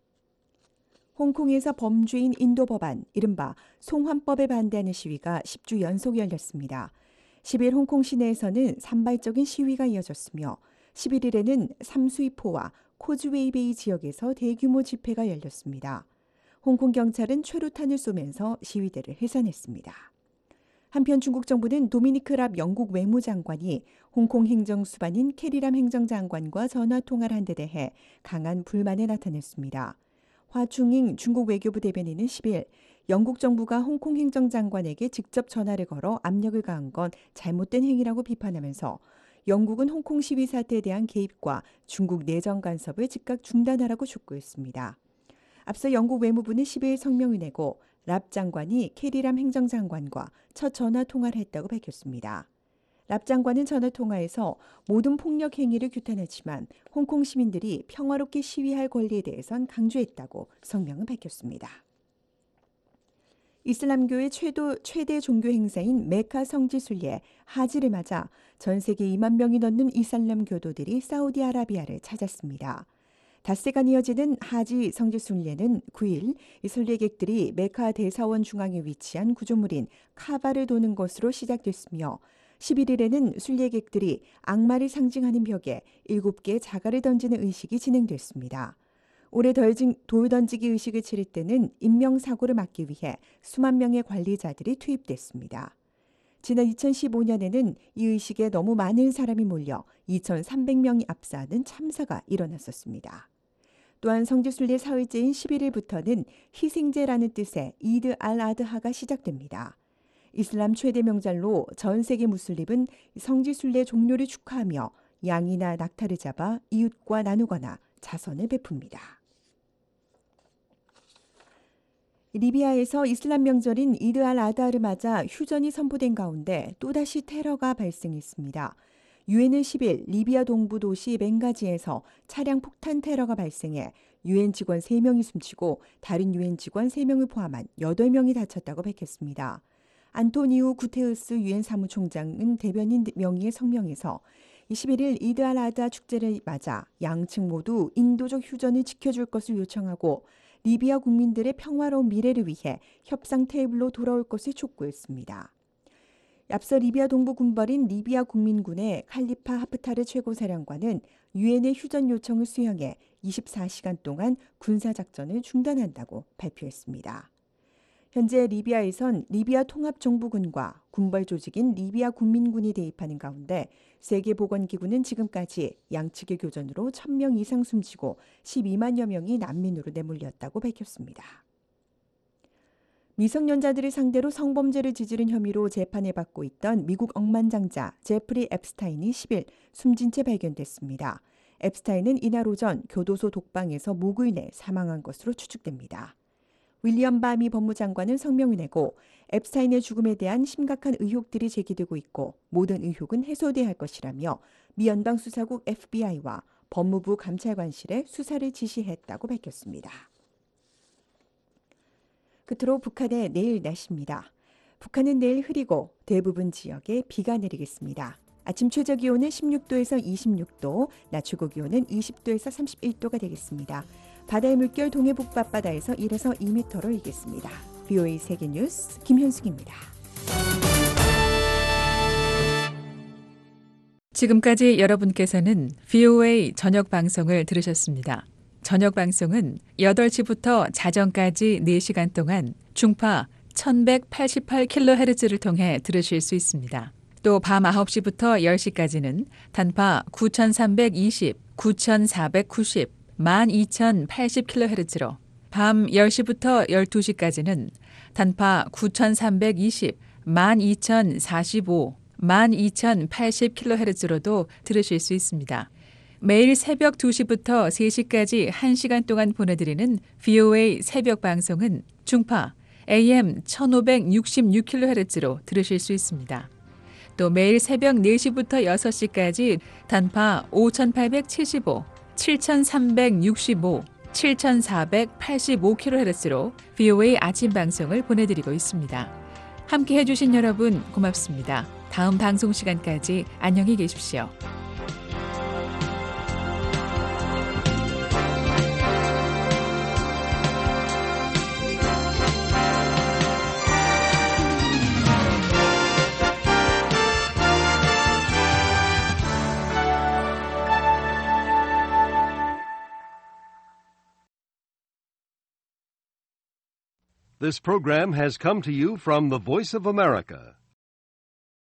홍콩에서 범죄인 인도 법안, 이른바 송환법에 반대하는 시위가 십 주 연속 열렸습니다. 십 일 홍콩 시내에서는 산발적인 시위가 이어졌으며 십일 일에는 삼수이포와 코즈웨이베이 지역에서 대규모 집회가 열렸습니다. 홍콩 경찰은 최루탄을 쏘면서 시위대를 해산했습니다. 한편 중국 정부는 도미니크 랍 영국 외무장관이 홍콩 행정수반인 캐리람 행정장관과 전화통화를 한 데 대해 강한 불만을 나타냈습니다. 화중잉 중국 외교부 대변인은 십 일 영국 정부가 홍콩 행정장관에게 직접 전화를 걸어 압력을 가한 건 잘못된 행위라고 비판하면서 영국은 홍콩 시위 사태에 대한 개입과 중국 내정 간섭을 즉각 중단하라고 촉구했습니다. 앞서 영국 외무부는 십 일 성명을 내고 랍 장관이 캐리람 행정장관과 첫 전화 통화를 했다고 밝혔습니다. 랍 장관은 전화 통화에서 모든 폭력 행위를 규탄했지만 홍콩 시민들이 평화롭게 시위할 권리에 대해선 강조했다고 성명을 밝혔습니다. 이슬람교의 최도, 최대 종교 행사인 메카 성지 순례 하지를 맞아 전 세계 이만 명이 넘는 이슬람 교도들이 사우디아라비아를 찾았습니다. 닷새간 이어지는 하지 성지 순례는 구 일 이 순례객들이 메카 대사원 중앙에 위치한 구조물인 카바를 도는 것으로 시작됐으며 십일 일에는 순례객들이 악마를 상징하는 벽에 일곱 개의 자갈을 던지는 의식이 진행됐습니다. 올해 돌 던지기 의식을 치를 때는 인명사고를 막기 위해 수만 명의 관리자들이 투입됐습니다. 지난 이천십오 년에는 이 의식에 너무 많은 사람이 몰려 이천삼백 명이 압사하는 참사가 일어났었습니다. 또한 성지순례 사흘째인 십일 일부터는 희생제라는 뜻의 이드 알 아드하가 시작됩니다. 이슬람 최대 명절로 전 세계 무슬림은 성지순례 종료를 축하하며 양이나 낙타를 잡아 이웃과 나누거나 자선을 베풉니다. 리비아에서 이슬람 명절인 이드 알 아드하를 맞아 휴전이 선포된 가운데 또다시 테러가 발생했습니다. 유엔은 십 일 리비아 동부 도시 벵가지에서 차량 폭탄 테러가 발생해 유엔 직원 세 명이 숨지고 다른 유엔 직원 세 명을 포함한 여덟 명이 다쳤다고 밝혔습니다. 안토니우 구테우스 유엔 사무총장은 대변인 명의의 성명에서 이십일 일 이드 알 아드하 축제를 맞아 양측 모두 인도적 휴전을 지켜줄 것을 요청하고 리비아 국민들의 평화로운 미래를 위해 협상 테이블로 돌아올 것을 촉구했습니다. 앞서 리비아 동부 군벌인 리비아 국민군의 칼리파 하프타르 최고사령관은 유엔의 휴전 요청을 수용해 이십사 시간 동안 군사작전을 중단한다고 발표했습니다. 현재 리비아에선 리비아 통합정부군과 군벌 조직인 리비아 국민군이 대입하는 가운데 세계보건기구는 지금까지 양측의 교전으로 천 명 이상 숨지고 십이만여 명이 난민으로 내몰렸다고 밝혔습니다. 미성년자들을 상대로 성범죄를 저지른 혐의로 재판을 받고 있던 미국 억만장자 제프리 앱스타인이 십 일 숨진 채 발견됐습니다. 앱스타인은 이날 오전 교도소 독방에서 목을 내 사망한 것으로 추측됩니다. 윌리엄 바미 법무장관은 성명을 내고 앱스타인의 죽음에 대한 심각한 의혹들이 제기되고 있고 모든 의혹은 해소돼야 할 것이라며 미 연방수사국 에프비아이와 법무부 감찰관실에 수사를 지시했다고 밝혔습니다. 끝으로 북한의 내일 날씨입니다. 북한은 내일 흐리고 대부분 지역에 비가 내리겠습니다. 아침 최저 기온은 십육 도에서 이십육 도, 낮 최고 기온은 이십 도에서 삼십일 도가 되겠습니다. 바다의 물결 동해 북바다에서 일에서 이 미터로 일겠습니다. 브이오에이 세계뉴스 김현숙입니다. 지금까지 여러분께서는 브이오에이 저녁 방송을 들으셨습니다. 저녁 방송은 여덟 시부터 자정까지 네 시간 동안 중파 천백팔십팔 킬로헤르츠를 통해 들으실 수 있습니다. 또 밤 아홉 시부터 열 시까지는 단파 구천삼백이십, 구천사백구십, 만 이천팔십 킬로헤르츠로 밤 열 시부터 열두 시까지는 단파 구천삼백이십, 만 이천사십오, 만 이천팔십 킬로헤르츠로도 들으실 수 있습니다. 매일 새벽 두 시부터 세 시까지 한 시간 동안 보내드리는 브이오에이 새벽 방송은 중파 에이엠 천오백육십육 킬로헤르츠로 들으실 수 있습니다. 또 매일 새벽 네 시부터 여섯 시까지 단파 오천팔백칠십오, 칠천삼백육십오, 칠천사백팔십오 킬로헤르츠로 브이오에이 아침 방송을 보내드리고 있습니다. 함께 해주신 여러분 고맙습니다. 다음 방송 시간까지 안녕히 계십시오. This program has come to you from the Voice of America,